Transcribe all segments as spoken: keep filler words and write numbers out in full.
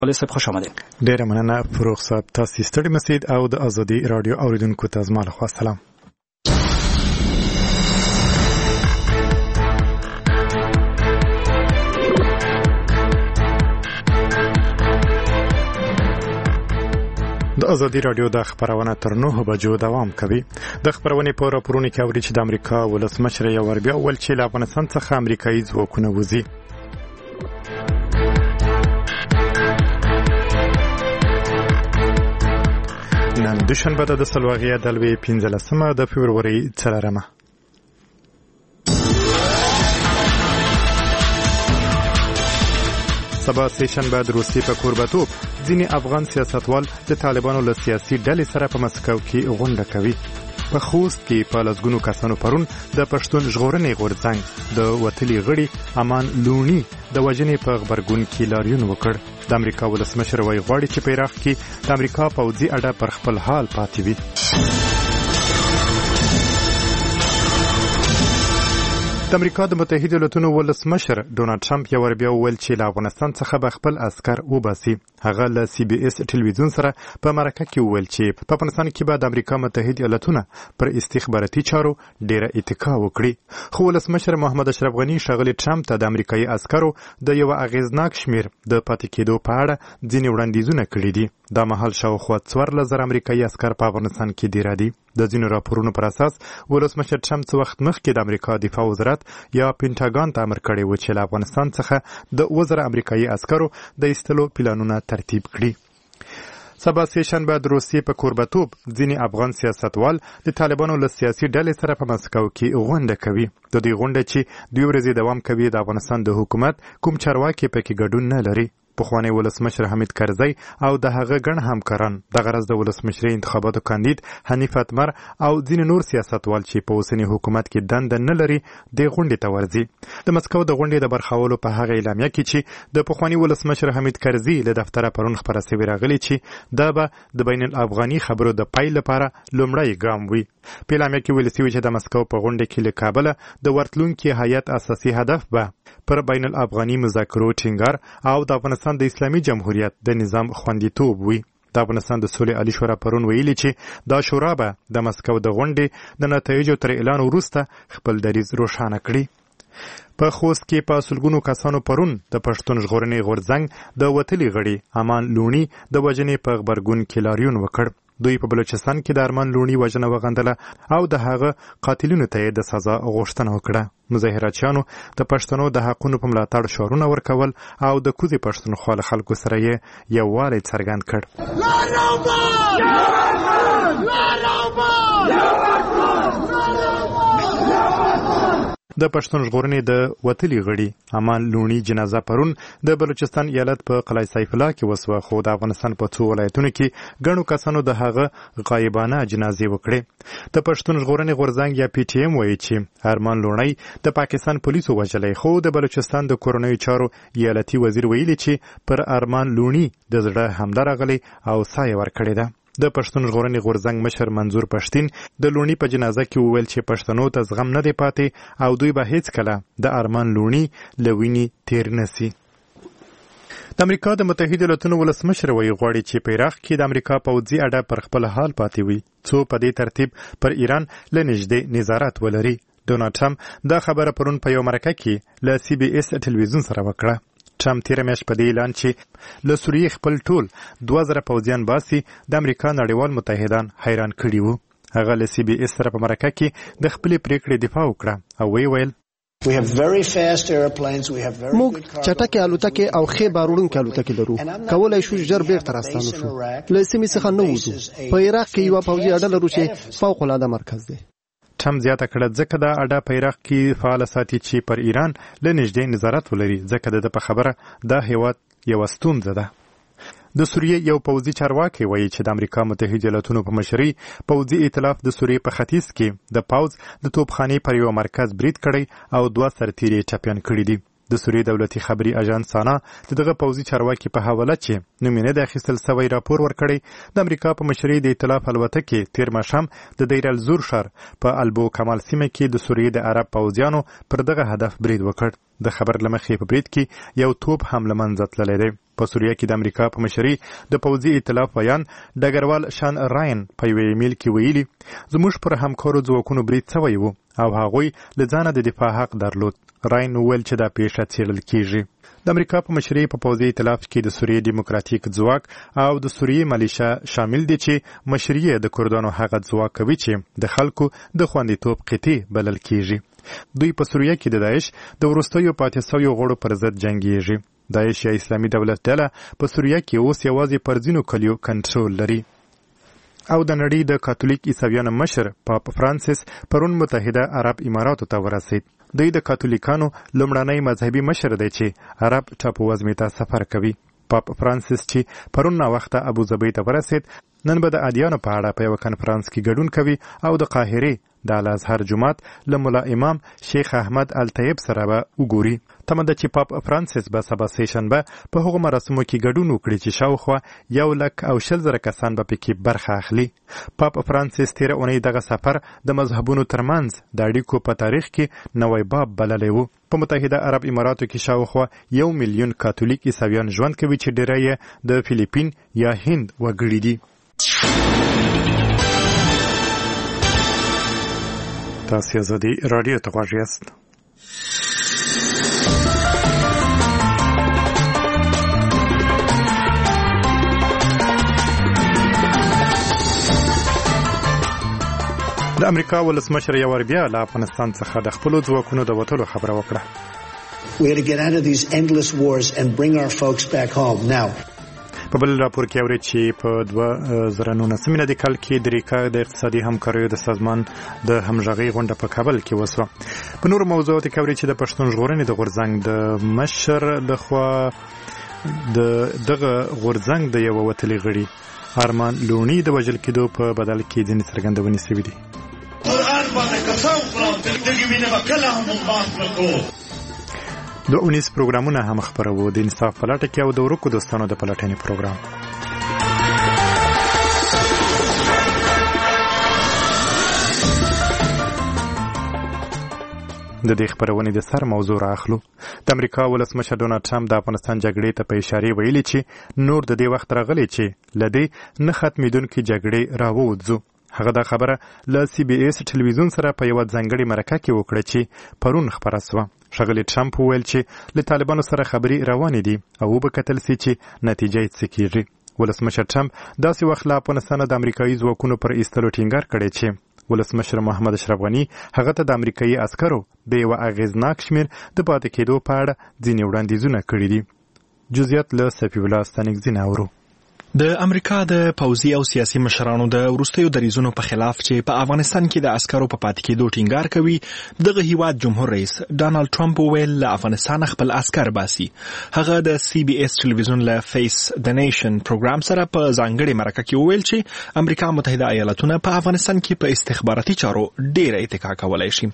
ولې صاحب خوش آمدید. ډیره مننه فروغ صاحب، تاسو ستړي مسید او د ازادي رادیو اوریدونکو ته زما له خوا سلام. د ازادي رادیو د خبرونه تر نهه بجو دوام کوي. د خبرونې په راپورونو کې اوري چې د امریکا ولسمشر یو ور بیا ول چې له افغانستان څخه امریکایي ځواکونه وځي. نن دوشنبه د سلواغیا د لوی پنځلسمه د فبروري څلورمه. سبا سهشنبه د روسیې په کوربتوب ځینې افغان سیاستوال د طالبانو له سیاسي ډلې سره په مسکو کې غونډه کوي. په خوست کې په لسګونو کسانو پرون د پښتون ژغورنې غورځنګ د وتلي غړي امان لونی د وژنې په غبرګون کې لاریون وکړ. د امریکا ولسمشر وایي غواړي چې په عراق کې د امریکا پوځي اډه پر خپل حال پاتې وي. د امریکا د متحده ایالاتونو ولسمشر ډونالد ټرمپ یو ور بیا وویل چې له افغانستان څخه به خپل عسكر وباسي. هغه له سی بي اس ټلویزیون سره په مرکه کې وویل چې په افغانستان کې به د امریکا متحده ایالاتونه پر استخباراتي چارو ډیره اتکا وکړي. خو ولسمشر محمد اشرف غنی ښاغلي ټرمپ ته د امریکایي عسکرو د یو اغیزناک شمیر د پاتې کېدو په اړه ځینې وړاندیزونه کړي دي. دا مهال شاوخوا څوارلس زره امریکایي عسکر په افغانستان کې ډیره دي. د ځینو راپورونو پر اساس ولسمشر ټرمپ څه وخت مخکې د امریکا دفاع وزارت یا پینټاګان ته امر کړی و چې له افغانستان څخه د اووه زره امریکایي عسکرو د ایستلو پلانونه ترتیب کړي. سبا سهشنبه د روسیې په کوربتوب ځینې افغان سیاستوال د طالبانو له سیاسي ډلې سره په مسکو کې غونډه کوي. د دې غونډې چې دوه ورځې دوام کوي د افغانستان د حکومت کوم چارواکي پکې ګډون نه لري. پخوانی ولسمشر حمید کرزی او د هغه ګڼ همکاران د غرض د ولسمشرۍ انتخاباتو کاندید حنیف اتمر او ځینې نور سیاستوال چې په اوسني حکومت کې دنده نه لري د غونډې ته ورځي. د مسکو د غونډې د برخاولو په هغه اعلامیه کې چې د پخوانی ولسمشر حمید کرزی له دفتره پرون خبره شوې راغلي چې دا به د بین الافغاني خبرو د پای لپاره لومړی ګام وي. په اعلامیه کې ویل شوي چې د مسکو په غونډه کې له کابل د ورتلونکي هیئت اساسي هدف به پر بین الافغاني مذاکرو ټینګار او د افغانستان د اسلامي جمهوریت د نظام خوندیتوب وي. د افغانستان د سولې عالی شورا پرون ویلي چې دا شورا به د مسکو د غونډې د نتایجو تر اعلان وروسته خپل دریځ روښانه کړي. په خوست کې په سلګونو کسانو پرون د پښتون ژغورنې غورځنګ د وتلي غړي امان لونی د وژنې په غبرګون کې لاریون وکړ. دوی په بلوچستان کې د ارمان لونی وژنه وغندله او د هغه قاتلینو ته د سزا غوښتنه وکړه. مظاهراتچیانو د پښتنو د حقونو په ملاتړ شعارونه ورکول او د کوزي پښتونخوا له خلکو سره یې یووالی څرګند کړ. د پښتون ژغورنې د وتلي غړي امان لونی جنازه پرون د بلوچستان ایالت په قلعه سیف الله کې وسوه، خو د افغانستان په څو ولایتونو کې ګڼو کسانو د هغه غایبانه جنازې وکړې. د پښتون ژغورنې غورځنګ یا پی ټی ایم وایي چې ارمان لونی د پاکستان پولیسو وژلی، خو د بلوچستان د کورنیو چارو ایالتي وزیر ویلي چې پر ارمان لونی د زړه حمله راغلی او ساه یې ورکړې ده. د پښتون ژغورنې غورځنګ مشر منظور پښتین د لونی په جنازه کې وویل چې پښتنو ته زغم نه دی پاتې او دوی به هیڅ کله د ارمان لونی له وینې تیر نه سي. د امریکا د متحده ایالاتونو ولسمشر وایي غواړي چې په عراق کې د امریکا پوځي اډه پر خپل حال پاتې وي، څو په دې ترتیب پر ایران له نږدې نظارت ولري. ډونالد ټرمپ دا خبره پرون په یو مرکه کې له سی بي اس ټلویزیون سره وکړه. ټرمپ تیره میاشت په دې اعلان چې له سوریې خپل ټول دوه زره پوځیان باسي د امریکا نړیوال متحدان حیران کړي وو. هغه له سی بي اس سره په مرکه کې د خپلې پریکړې دفاع وکړه او وی ویل موږ چټکې الوتکې او ښې باروړونکې الوتکې لرو، کولی شو ژر بیرته راستانه شو. له سیمې څخه نه وځو. په عراق کې یوه پوځي اډه لرو چې فوق العاده مرکز دی. ټرمپ زیاته کړه ځکه دا اډه په عراق کې فعال ساتي چې پر ایران له نږدې نظارت ولري، ځکه د په خبره دا هیواد یوه ستونزه ده. د سوریې یو پوځي چارواکي وایي چې د امریکا متحده ایالاتونو په مشرۍ پوځي ائتلاف د سوریې په ختیځ کې د پوځ د توپخانې پر یو مرکز برید کړی او دوه سرتیري ټپیان کړي دي. د سوریې دولتي خبري اژانس سانا د دغه پوځي چارواکي په حواله چې نوم یې نه دی اخیستل سوی راپور ورکړی د امریکا په مشرۍ د ائتلاف الوتکې تیر ماښام د دیر الزور ښار په البو کمال سیمه کې د سوریې د عرب پوځیانو پر دغه هدف برید وکړ. د خبر له مخې په برید کې یو توپ هم له منځه تللی دی. په سوریه کې د امریکا په مشرۍ د پوځي ائتلاف ویان ډګروال شان راین په یوې ایمیل کې ویلي زموږ پر همکارو ځواکونو برید سوی و او هغوی له ځانه د دفاع حق درلود. راین وویل چې دا پیښه څېړل کیږي. د امریکا په مشرۍ په پوځي ائتلاف کې د سوریې دیموکراتیک ځواک او د سوریې ملیشه شامل دي چې مشرۍ د کردانو هغه ځواک کوي چې د خلکو د خوندیتوب قطعي بلل کیږي. دوی په سوریه کې د داعش د وروستیو پاتې سویو غړو پر ضد جنګیږي. داعش یا اسلامي دولت ډله په سوریه کې اوس یوازې پر ځینو کلیو کنټرول لري. او د نړۍ د کاتولیک عیسویانو مشر پاپ فرانسیس پرون متحده عرب اماراتو ته ورسید. دوی د کاتولیکانو لومړنی مذهبي مشر دی چې عرب ټاپووزمې ته سفر کوي. پاپ فرانسیس چې پرون ناوخته ابوظبي ته ورسید نن به د ادیانو په اړه په یوه کنفرانس کې ګډون کوي او د قاهرې د الازهر جومات له ملا امام شیخ احمد الطیب سره به وګوري. تمه ده چې پاپ فرانسیس به سبا سهشنبه په هغو مراسمو کې ګډون وکړي چې شاوخوا یو لک او شل زره کسان به پکې برخه اخلي. پاپ فرانسیس تیره اونۍ دغه سفر د مذهبونو ترمنځ د اړیکو په تاریخ کې نوی باب بللی و. په متحده عرب اماراتو کې شاوخوا یو میلیون کاتولیک عیسویان ژوند کوي چې ډیری یې د فیلیپین یا هند وګړي دي. تاسو ازادي رادیو ته غواړئ یاست. د امریکا ولسمشر یو ور بیا له افغانستان څخه د خپلو ځواکونو د وتلو خبره وکړه. We had to get out of these endless wars and bring our folks back home. Now په بل راپور کې اوري چې په دوه زره نولسم میلادي کال کې د ریکا د اقتصادي همکاریو د سازمان د همغږۍ غونډه په کابل کې وسوه. په نورو موضوعاتو کې اوري چې د پښتون ژغورنې د غورځنګ د مشر لخوا د دغه غورځنګ د یو وتلي غړي ارمان لونی د وژل کېدو په بدل کې ځینې څرګندونې شوې دي. قرآن باندې قسم خورم چې دغه مینه به کله هم مخ نکړو. د اونیس پروګرامونه هم خپرو د انصاف په لټه کې او د ورکو دوستانو د پلټنې پروګرام. د دې خبرونې د سر موضوع راخلو. د امریکا ولسمشر ډونالد ټرمپ د افغانستان جګړې ته په اشاره ویلي چې نور د دې وخت راغلی چې لدې نه ختمېدونکې جګړې راووځو. هغه دا خبره له سی بي اس ټلویزیون سره په یوه ځانګړې مرکه کې وکړه چې پرون خپره سوه. ښاغلي ټرمپ وویل چې له طالبانو سره خبرې روانې دي او وبکتل سي چې نتیجه یې څه کیږي. ولسمشر ټرمپ داسې وخت له افغانستانه د امریکایي ځواکونو پر ایستلو ټینګار کړی چې ولسمشر محمد اشرف غني هغه ته د امریکایي عسکرو د یوه اغېزناک شمېر د پاتې کېدو په اړه ځینې وړاندیزونه کړي دي. جزئیات له صفي الله ستانکزي نه اورو. د امریکا د پوځي او سیاسي مشرانو د وروستیو دریځونو په خلاف چې په افغانستان کې د عسکرو په پاتې کېدو ټینګار کوي دغه هیواد جمهور رئیس ډانلډ ټرمپ وویل له افغانستان خپل عسکر باسي. هغه د سی بي اس ټلویزیون له فیس د نیشن پروګرام سره په ځانګړې مرکه کې وویل چې امریکا متحده ایالاتونه په افغانستان کې په استخباراتي چارو ډېره اتکا کولی شي.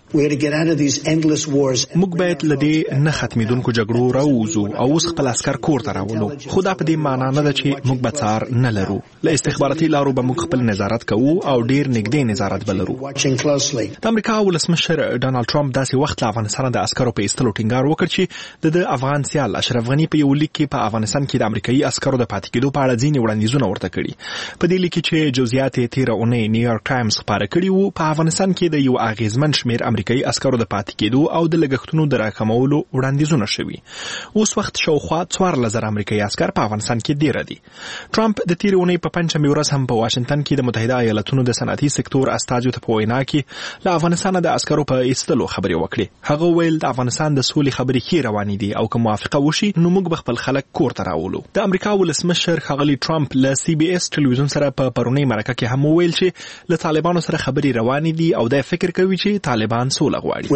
موږ باید له دې نه ختمېدونکو جګړو راووځو او اوس خپل عسکر کور ته راولو. خو دا په دې معنا نه ده چې موږ به نه لرو. له استخباراتي لارو به موږ خپل نظارت کوو او ډیر نږدې نظارت به لرو. د امریکا ولسمشر ډانلډ ټرمپ داسې وخت له افغانستان د عسکرو په ایستلو ټینګار وکړ چې د افغان سیال اشرف غني په یو لیک کې په افغانستان کې د امریکایي عسکرو د پاتې کېدو په اړه ځینې وړاندیزونه ورته کړي. په دې لیک کې چې جزئیات یې تېره اونۍ نیویارک ټایمز خپاره کړي وو په افغانستان کې د یو اغېزمن شمېر امریکایي عسکرو د پاتې کېدو او د لګښتونو د راکمولو وړاندیزونه شوي. اوس وخت شاوخوا څوارلس زره امریکایي عسکر په افغانستان کې ډېره دي. ټرمپ د تیرې اونۍ په پنجشنبې ورځ هم په واشنګټن کې د متحده ایالاتونو د صنعتي سکتور استازو ته په وینا کې له افغانستان د عسکرو په ایستلو خبرې وکړې. هغه ویل د افغانستان د سولې خبرې ښې روانې دي او که موافقه وشي نو موږ به خپل خلک کور ته راولو. د امریکا ولسمشر ښاغلي ټرمپ له سی بي اس ټلویزیون سره په پرونۍ مرکه کې هم وویل چې له طالبانو سره خبرې روانې دي او دا فکر کوي چې طالبان سوله غواړي.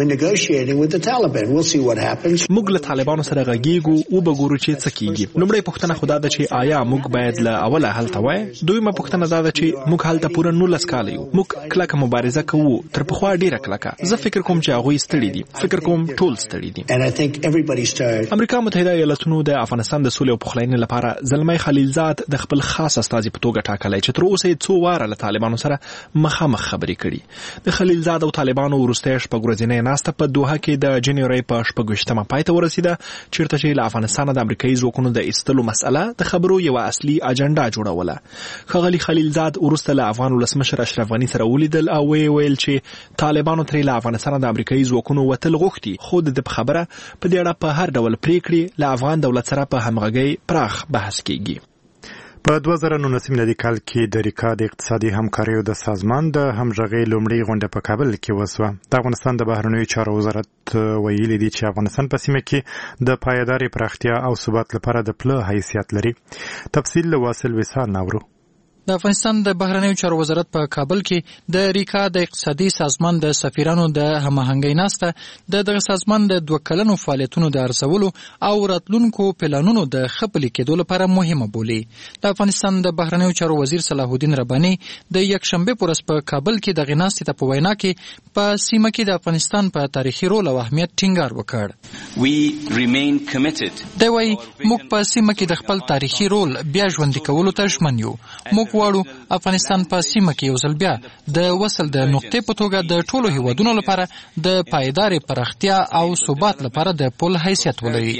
موږ له طالبانو سره غږیږو او به ګورو چې څه کیږي. لومړی پوښتنه خو دا ده چې آیا موږ باید له له اوله هلته وای. دویمه پوښتنه دا ده چې موږ هلته پوره نولس کاله یو. موږ کلکه مبارزه کوو، تر پخوا ډیره کلکه. زه فکر کوم چې هغوی ستړي دي. فکر کوم ټول ستړي دي. امریکا متحده ایالاتونو د افغانستان د سولې او پخلاینې لپاره زلمی خلیلزاد د خپل خاص استازي په توګه ټاکلی چې تر اوسه یې څو واره له طالبانو سره مخامخ خبرې کړي. د خلیلزاد او طالبانو وروستۍ شپږ ورځنۍ ناسته په دوحه کې د جنوري په شپږ ویشتمه پای ته ورسېده، چیرته چې له افغانستانه د امریکایي ځواکونو د ایستلو مسأله د خبرو یوه اصلي اجنډا جوړوله. ښاغلي خلیلزاد وروسته له افغان ولسمشر اشرف غني سره ولیدل او ویې ویل چې طالبانو ترې له افغانستانه د امریکایي ځواکونو وتل غوښتي، خو د ده په خبره په دې اړه په هر ډول پریکړې له افغان دولت سره په همغږۍ پراخ بحث کیږي. په دوه زره نولس میلادي کال کې د ریکا د اقتصادي همکاریو د سازمان د همغږۍ لومړۍ غونډه په کابل کې وسوه. د افغانستان د بهرنیو چارو وزارت ویلي دي چې افغانستان په سیمه کې د پایدارې پراختیا او ثبات لپاره د پله حیثیت لري. تفصیل له واصل وصال ناورو. د افغانستان د بهرنیو چارو وزارت په کابل کې د ریکا د اقتصادي سازمان د سفیرانو د هماهنګۍ ناسته د دغه سازمان د دوه کلنو فعالیتونو د ارزولو او راتلونکو پلانونو د ښه پلي کېدو لپاره مهمه بولي. د افغانستان د بهرنیو چارو وزیر صلاح الدین رباني د یکشنبه په ورځ په کابل کې دغه ناستې ته په وینا کې په سیمه کې د افغانستان په تاریخي رول او اهمیت ټینګار وکړ. دی وايي موږ په سیمه کې د خپل تاریخي رول بیا ژوندي کولو ته ژمن یو. موږ غواړو افغانستان په سیمه کې یو ځل بیا د وصل د نقطې په توګه د ټولو هیوادونو لپاره د پایدارې پراختیا او ثبات لپاره د پل حیثیت ولري.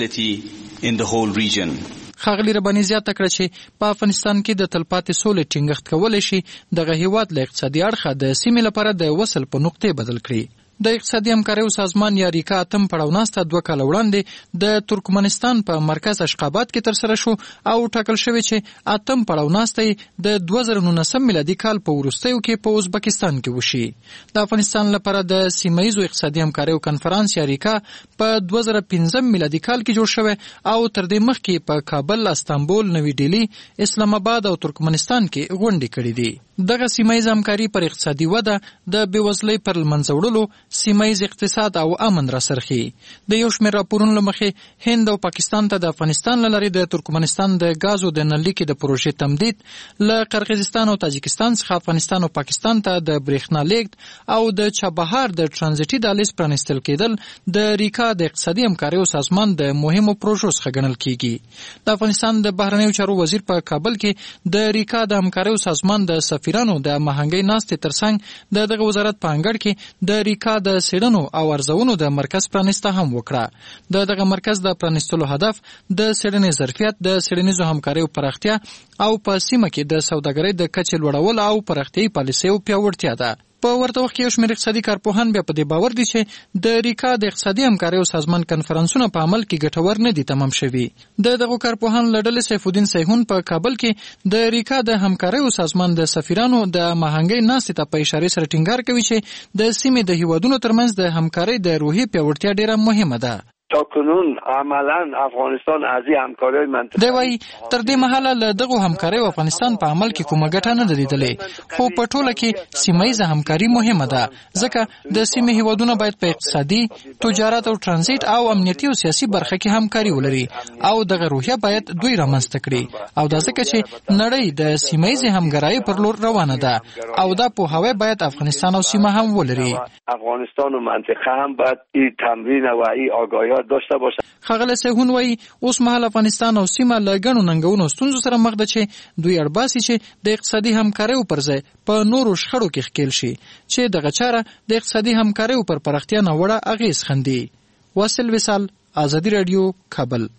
ښاغلي رباني زیاته کړه چې په افغانستان کې د تلپاتې سولې ټینګښت کولی شي دغه هیواد له اقتصادي اړخه د سیمې لپاره د وصل په نقطې بدل کړي. د اقتصادي همکاریو سازمان یا ریکا اتم پړاو ناسته دوه کاله وړاندې د ترکمنستان په مرکز اشخاباد کې ترسره شو او ټاکل شوی چې اتم پړاو ناسته د دوه زره نولسم میلادي کال په وروستیو کې په ازبکستان کې وشي. د افغانستان لپاره د سیمه ییزو اقتصادي همکاریو کنفرانس یا ریکا په دوه زره پنځم میلادي کال کې جوړ شوی او تر دې مخکې په کابل، استانبول، نوی ډیلی، اسلام آباد او ترکمنستان کې غونډې کړې دي. دغه سیمه ییز همکاري پر اقتصادي وده، د بېوزلۍ پر له منځه وړلو، سیمه ییز اقتصاد او امن راسرخي. د یو شمېر راپورونو له مخې هند او پاکستان ته د افغانستان له لارې د ترکمنستان د ګازو د نللیکې د پروژې تمدید، له قرغیزستان او تاجکستان څخه افغانستان او پاکستان ته د برېښنا لیږد او د چابهار د ټرانزیټي دهلیز پرانیستل کېدل د ریکا د اقتصادي همکاریو سازمان د مهمو پروژو څخه ګڼل کېږي. د افغانستان د بهرنیو چارو وزیر په کابل کې د ریکا د همکاریو سازمان د سفیرانو د هماهنګۍ ناستې ترڅنګ د دغه وزارت په انګړ کې د ریکا د څېړنو او ارزونو د مرکز پرانیسته هم وکړه. د دغه مرکز د پرانیستلو هدف د څېړنې ظرفیت، د څېړنیزو همکاریو پراختیا او په سیمه کې د سوداګرۍ د کچې لوړول او پراختیایي پالیسیو پیاوړتیا ده. په ورته وخت کې یو شمېر اقتصادي کارپوهان بیا په دې باور دي چې د ریکا د اقتصادي همکاریو سازمان کنفرانسونه په عمل کې ګټور نه دي تمام شوي. د دغو کارپوهانو له ډلې سیف الدین سیحون په کابل کې د ریکا د همکاریو سازمان د سفیرانو د هماهنګۍ ناستې ته په اشارې سره ټینګار کوي چې د سیمې د هیوادونو ترمنځ د همکارۍ د روحیې پیاوړتیا ډېره مهمه ده. تا کنون عملا افغانستان از این همکاری منطقه دی وايي تر دې مهاله له دغو همکاریو افغانستان په عمل کې کومه ګټه نه ده لیدلې، خو په ټوله کې سیمه ییزه همکاري مهمه ده ځکه د سیمې هیوادونه باید په اقتصادي، تجارت او ترانزیت او امنیتي او سیاسي برخه کې همکاري ولري او دغه روحیه باید دوی رامنځته کړي او دا ځکه چې نړۍ د سیمه ییزې همکارۍ پر لور روانه ده او دا پوهاوی باید افغانستان او سیمه هم ولري. افغانستان و منطقه هم باید این تمرین و این آگاهی داشته باشه. ښاغلی سیحون وایي اوس مهال افغانستان او سیمه له ګڼو ننګونو ستونزو سره مخ ده چې دوی اړ باسي چې د اقتصادي همکاریو پر ځای په نورو شخړو کې ښکېل شي چې دغه چاره د اقتصادي همکاریو پر پراختیا ناوړه اغېز ښندي. واصل وصال، ازادي راډیو، کابل.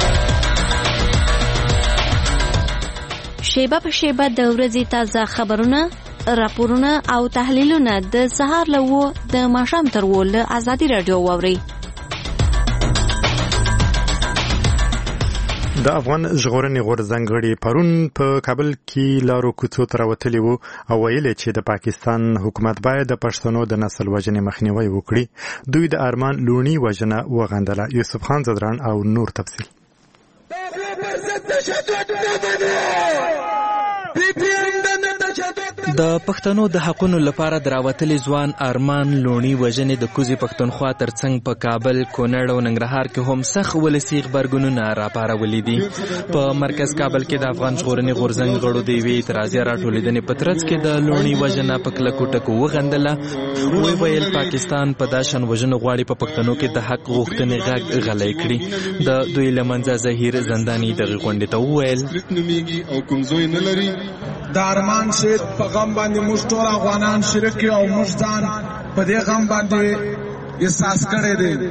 شیبه په شیبه د ورځې تازه خبرونه، راپورونه او تحلیلونه د سهار له وو د ماښام تر وو له ازادي راډیو واورئ. د افغان ژغورنې غورځنګ غړي پرون په کابل کې لارو کوڅو ته راوتلي وو او ویل چې د پاکستان حکومت باید د پښتنو د نسل وژنې مخنیوی وکړي. دوی د ارمان لونی وژنه وغندله. یوسف خان زدران او نور تفصیل. د پښتنو د حقونو لپاره دراوتلي ځوان ارمان لونی وژنې د کوزي پښتونخوا ترڅنګ په کابل، کونړ او ننګرهار کې هم سخت ولسي غبرګونونه راپارولي دي. په مرکز کابل کې د افغان ژغورنې غورځنګ غړو د یوې اعتراضي راټولېدنې په ترڅ کې د لونی وژنه په کلکو ټکو وغندله. وی ویل پاکستان په داشان وژنو غواړي په پښتنو کې د حق غوښتنې غږ غلی کړي. د دوی له منځه ظهیر زنداني دغې غونډې ته وویل او کومزوی نه لري. د ارمان شهید په غم باندې موږ ټول افغانان شریک یو او موږ ځان په دې غم باندې احساس کړی دی.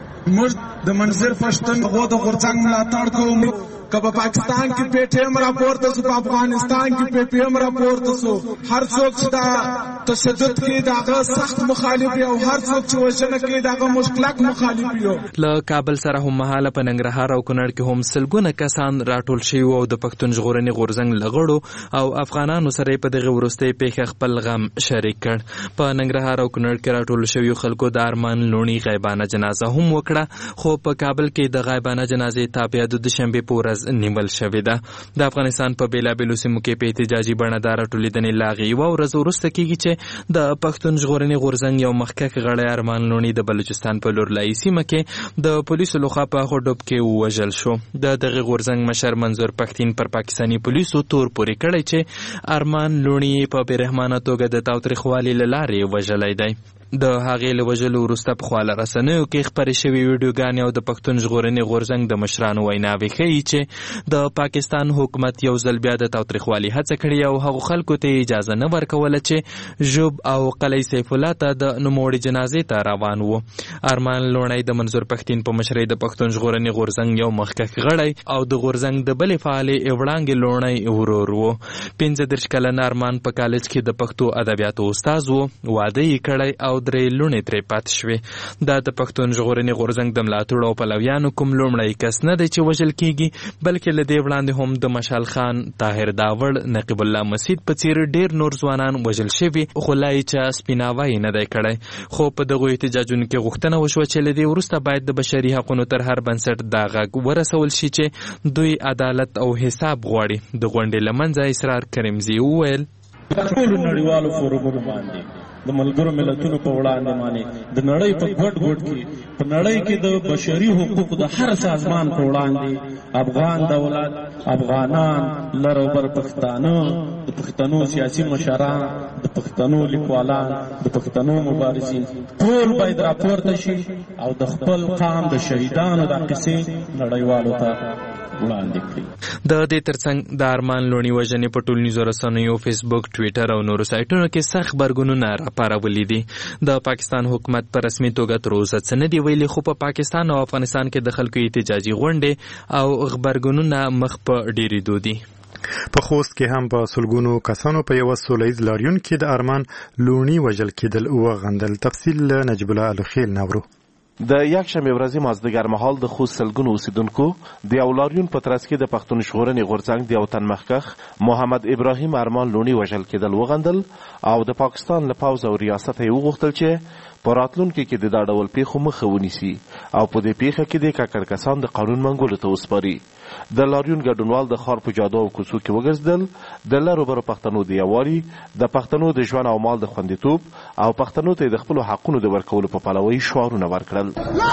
موږ د منظر پښتون غو د غورځنګ ملاتړ کوو. که په پاکستان کې پی ټی ایم راپورته سو، په افغانستان کې پی پی ایم راپورته سو، هر څوک چې دا تشدد کوي د هغه سخت مخالف او هر څوک چې وژنه کوي د هغه مشکلک مخالف یو. له کابل سره هم مهاله په ننګرهار او کونړ کې هم سلګونه کسان راټول شوي او د پښتون ژغورنې غورځنګ له غړو او افغانانو سره په دغه وروستۍ پیښه خپل غم شریک کړ. په ننګرهار او کونړ کې راټول شوي خلکو د ارمان لونی غیبانه جنازه هم وکړه، خو په کابل کې د غیبانه جنازې تابع د دوشنبې په ورځ نیول شوې ده. د افغانستان په بیلابیلو سیمو کې په احتجاجي بڼه دا راټولېدنې لا هغې یوه ورځ وروسته کېږي چې د پښتون ژغورنې غورځنګ یو مخکښ غړی ارمان لونی د بلوچستان په لورلایي سیمه کې د پولیسو لخوا په هغه کې ووژل شو. د دغه غورځنګ مشر منظور پښتین پر پاکستاني پولیسو تور پورې کړی چې ارمان لونی په بېرحمانه توګه د تاوتریخوالي له لارې وژلی دی. د هغې له وژلو وروسته په خواله رسنیو کې خپرې شوې ویډیوګانې او د پښتون ژغورنې غورځنګ د مشرانو ویناوې ښیي چې د پاکستان حکومت یو ځل بیا د تاوتریخوالي هڅه کړې او هغو خلکو ته اجازه نه ورکوله چې ژوب او قلعه سیف الله ته د نوموړې جنازې ته روان وو. ارمان لونی د منظور پښتین په مشرۍ د پښتون ژغورنې غورځنګ یو مخکښ غړی او د غورځنګ د بلې فعالې وړانګې لونی ورور وو. پنځه دېرش کلن ارمان په کالج کې د پښتو ادبیاتو استاد وو. واده یې کړی او درې لوڼې ترې پاتې شوې. دا د پښتون ژغورنې غورځنګ د ملاتړو او پلویانو کوم لومړی کس نه دی چې وژل کېږي، بلکې له دې وړاندې هم د مشال خان، طاهر داوړ، نقیب الله مسید په څېر ډېر نور ځوانان وژل شوي، خو لا یې چا سپیناوی یې نه دی کړی. خو په دغو احتجاجونو کې غوښتنه وشوه چې له دې وروسته باید د بشري حقونو تر هر بنسټ دا غږ ورسول شي چې دوی عدالت او حساب غواړي. د غونډې له منځه اسرار کریمزي وویل ټولو نړیوالو فورمونو باندې د ملګرو ملتونو په وړاندې باندې د نړۍ په ګډ ګډ کې په نړۍ کې د بشري حقوقو د هر سازمان په وړاندې افغان دولت، افغانان، لر او بر پښتانه، د پښتنو سیاسي مشران، د پښتنو لیکوالان، د پښتنو مبارزین ټول باید راپورته شي او د خپل قام د شهیدانو د قصې نړیوالو ته وړاندې کړي. د دې ترڅنګ د ارمان لونی وژنې په ټولنیزو رسنیو، فیسبوک، ټویټر او نورو سایټونو کې سخت غبرګونونه راپارولي دي. د پاکستان حکومت په رسمي توګه تر اوسه څه نه دي ویلي، خو په پاکستان او افغانستان کې د خلکو احتجاجي غونډې او غبرګونونه مخ په ډېرېدو دي. په خوست کې هم په سلګونو کسانو په یو سولهییز لاریون کې د ارمان لونی وژل کېدل وغندل. تفصیل له نجیب الله الخیل نورو. د یکشنبې ورځې مازدیګر مهال د خوست سلګونو اوسیدونکو د یو لاریون په ترڅ کې د پښتون ژغورنې غورځنګ د یو تن مخکښ محمد ابراهیم ارمان لونی وژل کېدل وغندل او د پاکستان له پوځ او ریاست یې وغوښتل چې په راتلونکي کې د دا ډول پیښو مخه ونیسي او په دې پیښه کې د ککړ کسان د قانون منګولو ته وسپاري. د لاریون ګډونوال د ښار په جادو او کوڅو کې وګرځېدل، د لرو برو پښتنو د یووالي، د پښتنو د ژوند او مال د خوندیتوب او پښتنو ته د خپلو حقونو د ورکولو په پلوۍ شعارونه ورکړل.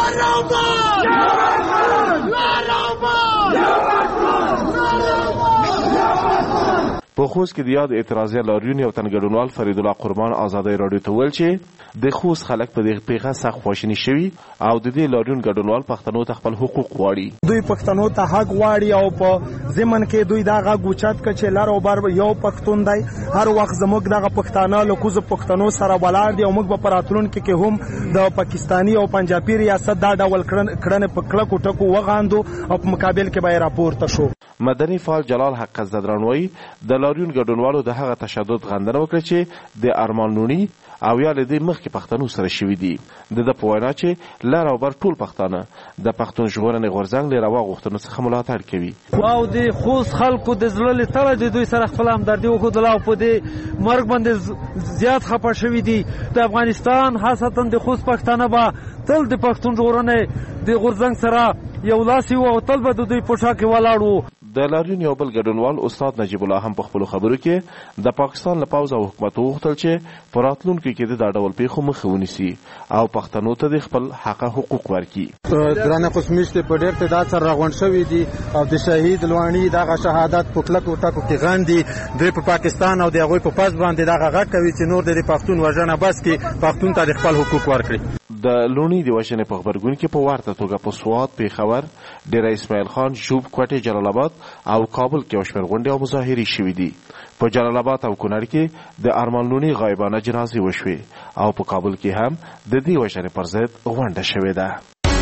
په خوست کې د یاد اعتراضي لاریون یو تن ګډونوال فرید الله قربان ازادۍ راډیو ته ویل چې د خوست خلک په دې پیښه سخت خواشیني شوي او د دې لاریون ګډونوال پښتنو ته خپل حقوق غواړي. دوی پښتنو ته حق غواړي او په ضمن کې دوی دا غږ اوچت کړي چې لر او بر یو پښتون دی. هر وخت زموږ دغه پښتانه له کوزو پښتنو سره ولاړ دي او موږ به په راتلونکي کې هم د پاکستاني او پنجابي ریاست دا ډول کړنې په کلکو ټکو وغاندو او په مقابل کې به یې راپورته شو. مدني فعال جلال حق زدران وایي د لاریون ګډونوالو د هغه تشدد غندنه وکړه چې د ارمان لونی او یا له دې مخکې پښتنو سره شوي دي. د ده په وینا چې لر او بر ټول پښتانه د پښتون ژغورنې غورځنګ له روا غوښتنو څخه ملاتړ کوي او د خوست خلکو د زړه له تله د دوی سره خپل همدردي وښودله او په دې مرګ باندې زیات خفه شوي دي. د افغانستان خاصتا د خوست پښتانه به تل د پښتون ژغورنې د غورځنګ سره یو لاس یو او تل به د دوی په شا کې ولاړ وو. د لاریون یو بل ګډونوال استاد نجیب الله هم په خپلو خبرو کې د پاکستان له پوځ او حکومت وغوښتل چې په راتلونکي کې د دا ډول پیښو مخه ونیسي او پښتنو ته د خپل حق حقوق ورکړي. درانه قسمیشتې په ډېر تعداد سره راغونډ شوي دي او د شهید لوڼي دغه شهادت په کلکو ټکو کې غاندي. دوی په پاکستان او د هغوی په پس باندې دغه غږ کوي چې نور د پښتون وژنه بس کې پښتون ته د خپل حقوق ورکړي. د لونی د وژنې په خبرګون کې په ورته توګه په سوات، پیښور، ډیره اسماعیل خان، ژوب، کوټې، جلال آباد او کابل کې یو شمېر غونډې او مظاهرې شوې دي. په جلال آباد او کونړ کې د ارمان لونی غایبانه جنازې وشوې او په کابل کې هم د دې وژنې پر ضد غونډه شوې ده.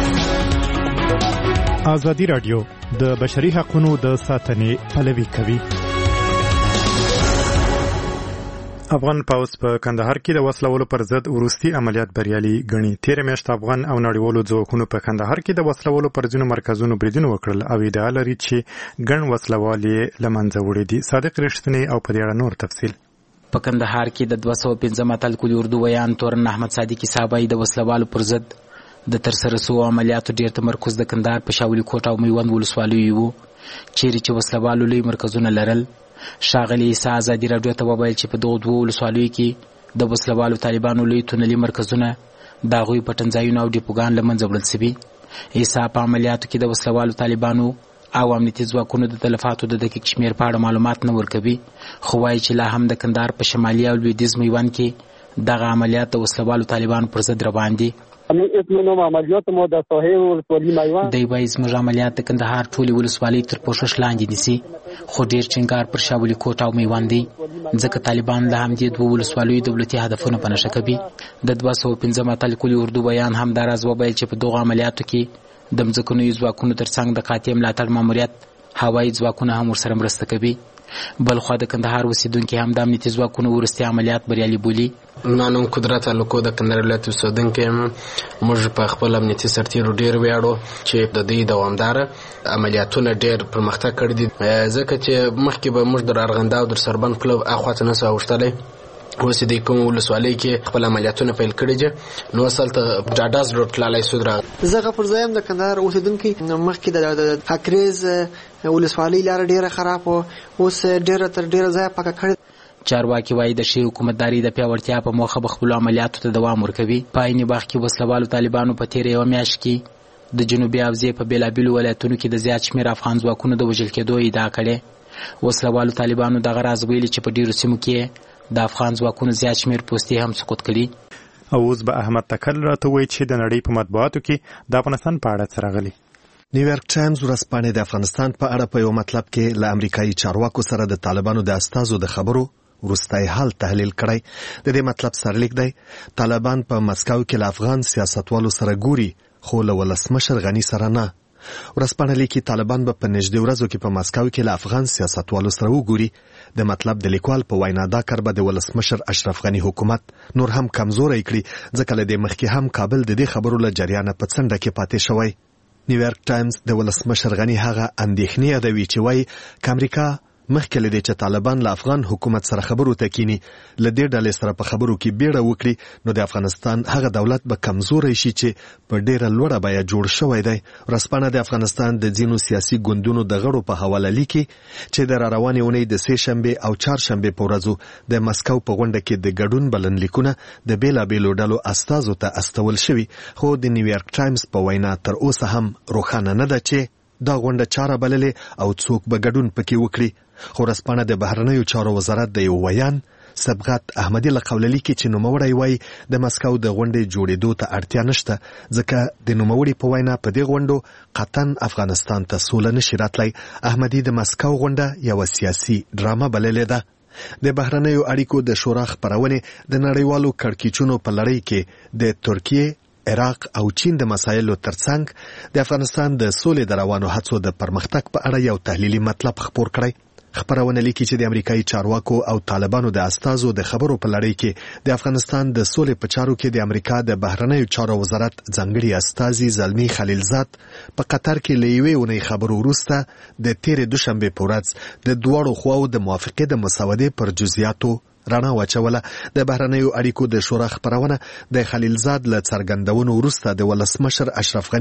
ازادي راډیو د بشري حقوقو د ساتنې پلوي کوي. افغان پوځ په کندهار کې د وسلوالو پر ضد وروستي عملیات بریالي ګڼي. تېره میاشت افغان او نړیوالو ځواکونو په کندهار کې د وسلوالو پر ځینو مرکزونو بریدونه وکړل او ادعا لري چې ګڼ وسلوال یې له منځه وړي دي. صادق رښتینی او په دې اړه نور تفصیل. په کندهار کې د دوه سوه پنځم اتل کلي اردو ویان تورن احمد صادقي صاحب د وسلوالو پر ضد د ترسره شوو عملیاتو ډېر تمرکز د کندهار په شاولي کوټ او میوند ولسوالیو وو چیرې چې وسلوالو لوی مرکزونه لرل. ښاغلي عیسی ازادي راډیو ته وویل چې په دغو دوو ولسوالیو کې د وسلوالو طالبانو لوی تونلي مرکزونه د هغوی پټنځایونه او ډیپوګان له منځه وړل سوي. عیسی په عملیاتو کې د وسلوالو طالبانو او امنیتي ځواکونو د تلفاتو د دقیق شمېر په اړه معلومات نه ورکوي، خو وایي چې لا هم د کندهار په شمالي او لویدیځ میوند کې دغه عملیات د وسلوالو طالبانو پر ضد روان دي. دی وایي زموږ عملیات د کندهار ټولې ولسوالۍ تر پوښښ لاندې نیسي، خو ډېر ټینګار پر شاولي کوټ او میوند دی، ځکه طالبان له همدې دوو ولسوالیو دولتي هدفونه په نښه کوي. د دوه سوه پنځم اتل کلي اردو بیان هم دا راز وویل چې په دغو عملیاتو کې د مځکنیو ځواکونو ترڅنګ د قاطع ملاتړ ماموریت هوایي ځواکونه هم ورسره مرسته کوي. بلخوا د کندهار اوسیدونکي هم د امنیتي ځواکونو وروستي عملیات بریالي بولي. ما نوم قدرت الکو د کندهار ولایت اوسیدونکی یم. موږ په خپل امنیتي سرتیرو ډېر ویاړو چې د دوی دوامداره عملیاتونه ډېر پرمختګ کړی دي، ځکه چې مخکې به موږ در ارغنده او در سربند کلب اخواته نسو اوښتلی، اوس د کوم ولسوالۍ کې خپل عملیاتونه پیل کړي دي، نو اصل ته ډاډه زړه تللی سود راغلی. زه غفور زایم د کندهار اوسیدونکی. مخکې د کاکریز ولسوالۍ لاره ډېره خراب وه، اوس ډېره تر ډېره ځایه پاکه کړې. چارواکي وایي د ښې حکومتدارۍ د پیاوړتیا په موخه به خپلو عملیاتو ته دوام ورکوي. په عین وخت کې وسلوالو طالبانو په تېره یوه میاشت کې د جنوبي حوزې په بېلابېلو ولایتونو کې د زیات شمېر افغان ځواکونو د وژل کېدو ادعا کړې. وسلوالو طالبانو دغه راز ویلي چې په ډېرو سیمو کې د افغان ځواکونو زیات شمېر پوستې هم سقوط کړي. او اوس به احمد تکل راته وایي چې د نړۍ په مطبوعاتو کې د افغانستان په اړه څه راغلي. نیویارک ټایمز ورځپاڼې د افغانستان په اړه په یو مطلب کې له امریکایي چارواکو سره د طالبانو د استازو د خبرو وروستی حال تحلیل کړی. د دې مطلب سرلیک دی: طالبان په مسکو کې له افغان سیاستوالو سره ګوري، خو له ولسمشر غني سره نه. ورځپاڼه لیکي طالبان به په نږدې ورځو کې په مسکو کې له افغان سیاستوالو سره وګوري. د مطلب د لیکوال په وینا دا کار به د ولسمشر اشرف غني حکومت نور هم کمزوری کړي، ځکه له دې مخکې هم کابل د دې خبرو له جریانه په څنډه کې پاتې شوی. نیویارک ټایمز د ولسمشر غني هغه اندېښنې یادوي چې وایي که امریکا مخکې له دې چې طالبان له افغان حکومت سره خبرو ته کینی له دې ډلې سره په خبرو کې بیړه وکړي، نو د افغانستان هغه دولت به کمزوری شي چې په ډېره لوړه بیه جوړ شوی دی. ورځپاڼه د افغانستان د ځینو سیاسي ګوندونو د غړو په حواله لیکي چې د راروانې اونۍ د سې شنبې او چهارشنبې په ورځو د مسکو په غونډه کې د ګډون بلنلیکونه د بېلابېلو ډلو استازو ته استول شوي، خو د نیویارک ټایمز په وینا تر اوسه هم روښانه نه ده چې دا غونډه چاره بللې او څوک به ګډون پکې وکړي. خو ورځپاڼه د بهرنیو چارو وزارت د یو ویان سبغت احمدي له قوله لیکي چې نوموړی وایي د مسکو د غونډې جوړېدو ته اړتیا نشته، ځکه د نوموړي په وینا په دې غونډو قطعا افغانستان ته سوله نشي راتلی. احمدي د مسکو غونډه یوه سیاسي ډرامه بللې ده. د بهرنیو اړیکو د شورا خپرونې د نړیوالو کړکېچونو په لړۍ کې د ترکیې، عراق او چین د مسایلو ترڅنګ د افغانستان د سولې د روانو هڅو د پرمختګ په اړه یو تحلیلي مطلب خپور کړی. خبرونه لیکي چې د امریکایي چارواکو او طالبانو د استازو د خبرو په لړۍ کې د افغانستان د سولې په چارو کې د امریکا د بهرنیو چارو وزارت ځانګړي استازي زلمی خلیلزاد په قطر کې له یوې اونۍ خبرو وروسته د تېرې دوشنبې په ورځ د دواړو خواو د موافقې د مسودې پر جزئیاتو رڼا واچوله. د بهرنیو اړیکو د شورا خپرونه د خلیلزاد له څرګندونو وروسته د ولسمشر اشرف غني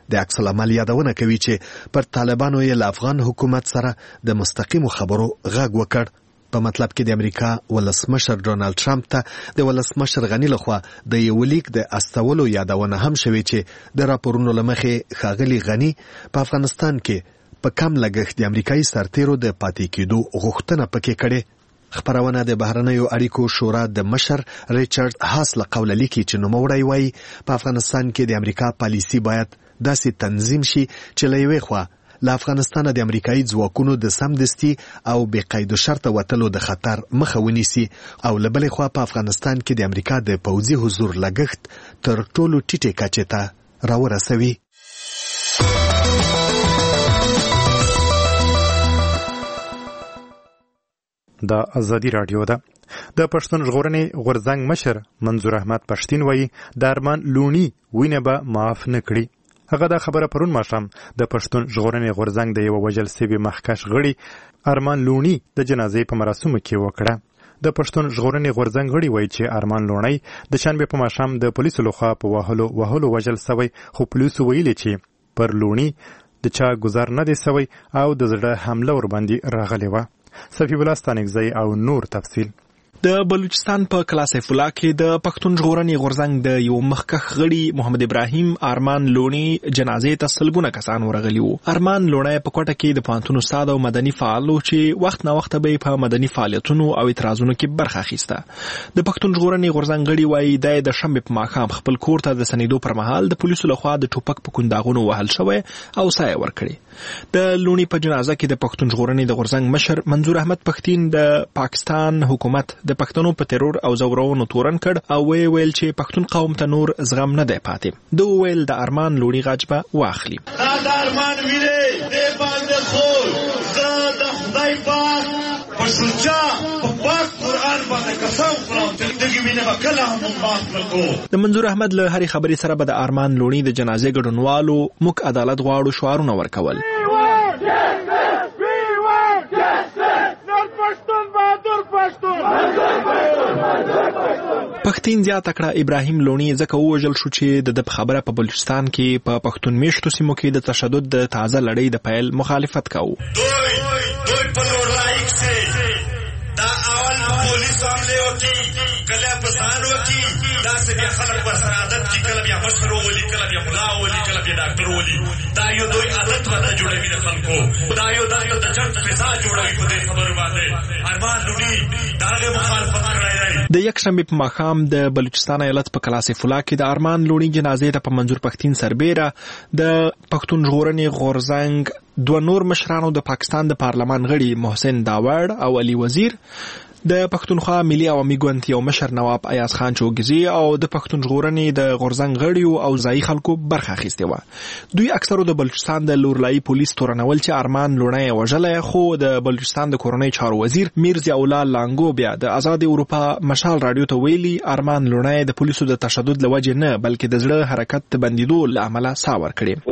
د عکس العمل یادونه کوي چې پر طالبانو یې له افغان حکومت سره د مستقیمو خبرو غږ وکړ. په مطلب کې د امریکا ولسمشر ډونالد ټرمپ ته د ولسمشر غني لخوا د یو لیک د استولو یادونه هم شوې چې د راپورونو له مخې ښاغلي غني په افغانستان کې په کم لګښت د امریکایي سرتیرو د پاتې کېدو غوښتنه پکې کړې. خبرونه د بهرنیو اړیکو شورا د مشر ریچارډ هاس له قوله لیکي چې نوموړی وایي په افغانستان کې د امریکا پالیسي باید داسې تنظیم شي چې له یوې خوا له افغانستانه د امریکایي ځواکونو د سمدستي او بې قید شرطه وتلو د خطر مخه ونیسي او له بلې خوا په افغانستان کې د امریکا د پوځي حضور لګښت تر ټولو ټیټې کچې ته راورسوي. د ازادي رادیو ده. د پښتون ژغورنې غورځنګ مشر منظور احمد پښتین وایي د ارمان لونی وینه به معاف نه کړي. هغه دا خبره پرون ماښام د پښتون ژغورنې غورځنګ د یو وژل سوي مخکښ غړي ارمان لونی د جنازې په مراسمو کې وکړه. د پښتون ژغورنې غورځنګ غړي وایي چې ارمان لونی د شنبې په ماښام د پولیسو لخوا په وهلو وهلو وژل سوی، خو پولیسو ویلي چې پر لونی د چا ګزار نه دی سوی او د زړه حمله ورباندې راغلې وه. صفی الله ستانکزی او نور تفصیل. د بلوچستان په کلاسیف الله کې د پښتون ژغورنې غورځنګ د یو مخکښ غړي محمد ابراهیم ارمان لونی جنازې ته سلګونه کسان ورغلي وو. ارمان لونی په کوټه کې د پوهنتون استاد او مدني فعال و چې وخت نه وخت به په مدني فعالیتونو او اعتراضونو کې برخه اخیسته. د پښتون ژغورنې غورځنګ غړي وایي د شنبې په ماښام خپل کور ته د سنیدو پر مهال د پولیسو لخوا د ټوپک په کنداغونو وهل شوی او سایه ورکړي. د لونی په جنازه کې د پښتون ژغورنې د غورځنګ مشر منظور احمد پښتین د پاکستان حکومت د پښتنو په ترور او زورونو تورن کړ او وی ویل چې پښتون قوم ته نور زغم نه دی پاتې. دو ویل د ارمان لونی غږ به واخلي. دا د ارمان ویلې دې باندې خو زه د خدای پاک په سوچا په پاک قرآن باندې قسم خورم چې دغه وینه به کله هم معاف نه کوم. د منظور احمد له هرې خبرې سره به د ارمان لونی د جنازې ګډونوالو موږ عدالت غواړو شعارونه ورکول. پښتین زیاته کړه ابراهیم لونی ځکه ووژل شو چې د د خبره په بلوچستان کې په پښتون میشتو سیمو کې د تشدد د تازه لړۍ د پیل مخالفت کاوه. دوی دوی په لورلایک سي دا اول پولیس عمله وکي کله پسان وکي دا سه بیا خلک پر سره عادت کی کله بیا مشر ولي کله بیا ملا ولي کله بیا ډاکټر ولي دا یو دوی عادت ودا جوړوي د خلکو دا یو دا یو د چرته فضا جوړوي په دې خبر باندې ارمان لونی داغه مخالفت کړی. د یک شنبې په ماښام د بلوچستان ایالت په کلاسیف الله کې د ارمان لونی جنازې ته په منظور پښتین سربیره د پښتون ژغورنې غورځنګ دوه نور مشرانو د پاکستان د پارلمان غړي محسن داوړ او علي وزیر، د پښتونخوا ملي عوامي ګوند یو مشر نواب ایاز خان چوګزي او د پښتون ژغورنې د غورځنګ غړیو او ځایي خلکو برخه اخیستې وه. دوی اکثرو د بلوچستان د لورلایي پولیس تورنول چې ارمان لونی وژلی، خو د بلوچستان د کورنۍ چارو وزیر میرزا الله لانګو بیا د آزاد اروپا مشال رادیو ته ویلي ارمان لونی د پولیسو د تشدد له وجې نه بلکې د زړه حرکت بندیدو له امله ساه ورکړې.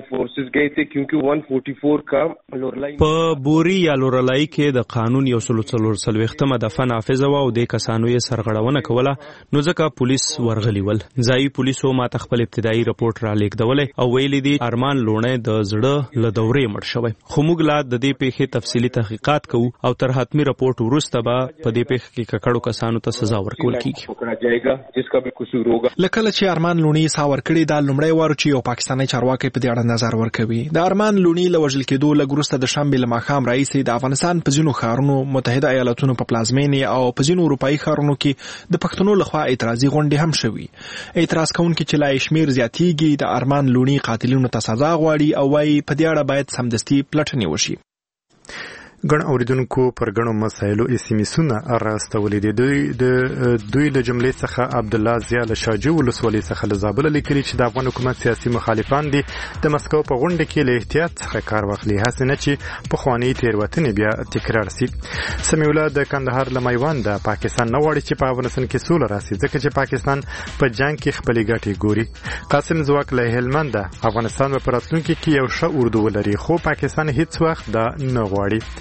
په بوري یا لورلایي کې د قانون یو سل څلور څلوېښتمه دفعه نافذه وه او دې کسانو یې سرغړونه کوله، نو ځکه پولیس ورغلي ول. ځایي پولیسو ماته خپل ابتدایي رپورټ را لیږدولی او ویلي دي ارمان لونی د زړه له دورې مړ شوی، خو موږ لا د دې پیښې تفصیلي تحقیقات کوو او تر حتمي رپورټ وروسته به په دې پیښه کې ککړو کسانو ته سزا ورکول کیږي. لکه کله چې ارمان لونی ساه ورکړې دا لومړی وار چې یو پاکستاني چارواکی په دې اړه نظر ورکوي. د ارمان لونی له وژل کېدو لږ وروسته د شنبې له ماښام راهیسې د افغانستان په ځینو ښارونو، متحده ایالتونو په پلازمینې او په ځینو اروپایي ښارونو کې د پښتنو لخوا اعتراضي غونډې هم شوي. اعتراض کوونکي چې لا یې شمېر زیاتیږي د ارمان لونی قاتلینو ته سزا غواړي او وایي په دې اړه باید سمدستي پلټنې وشي. ګڼ اوریدونکو پر ګڼو مسایلو اسیمیسونه راستولي دي. دوی د دوی له جملې څخه عبدالله ضیا له شاجو ولسوالۍ څخه له زابله لیکلي چې د افغان حکومت سیاسي مخالفان دي د مسکو په غونډه کې له احتیاط څخه کار واخلي، هسې نه چې پخوانۍ تېروتنې بیا تکرار سي. سمیع الله د کندهار له میوند پاکستان نه غواړي چې په افغانستان کې سوله راسي ځکه چې پاکستان په جنګ کې خپلې ګټې ګوري. قاسم ځواک له هلمند افغانستان په راتلونکي کې یو ښه اردو ولري، خو پاکستان هیڅ وخت دا نه غواړي.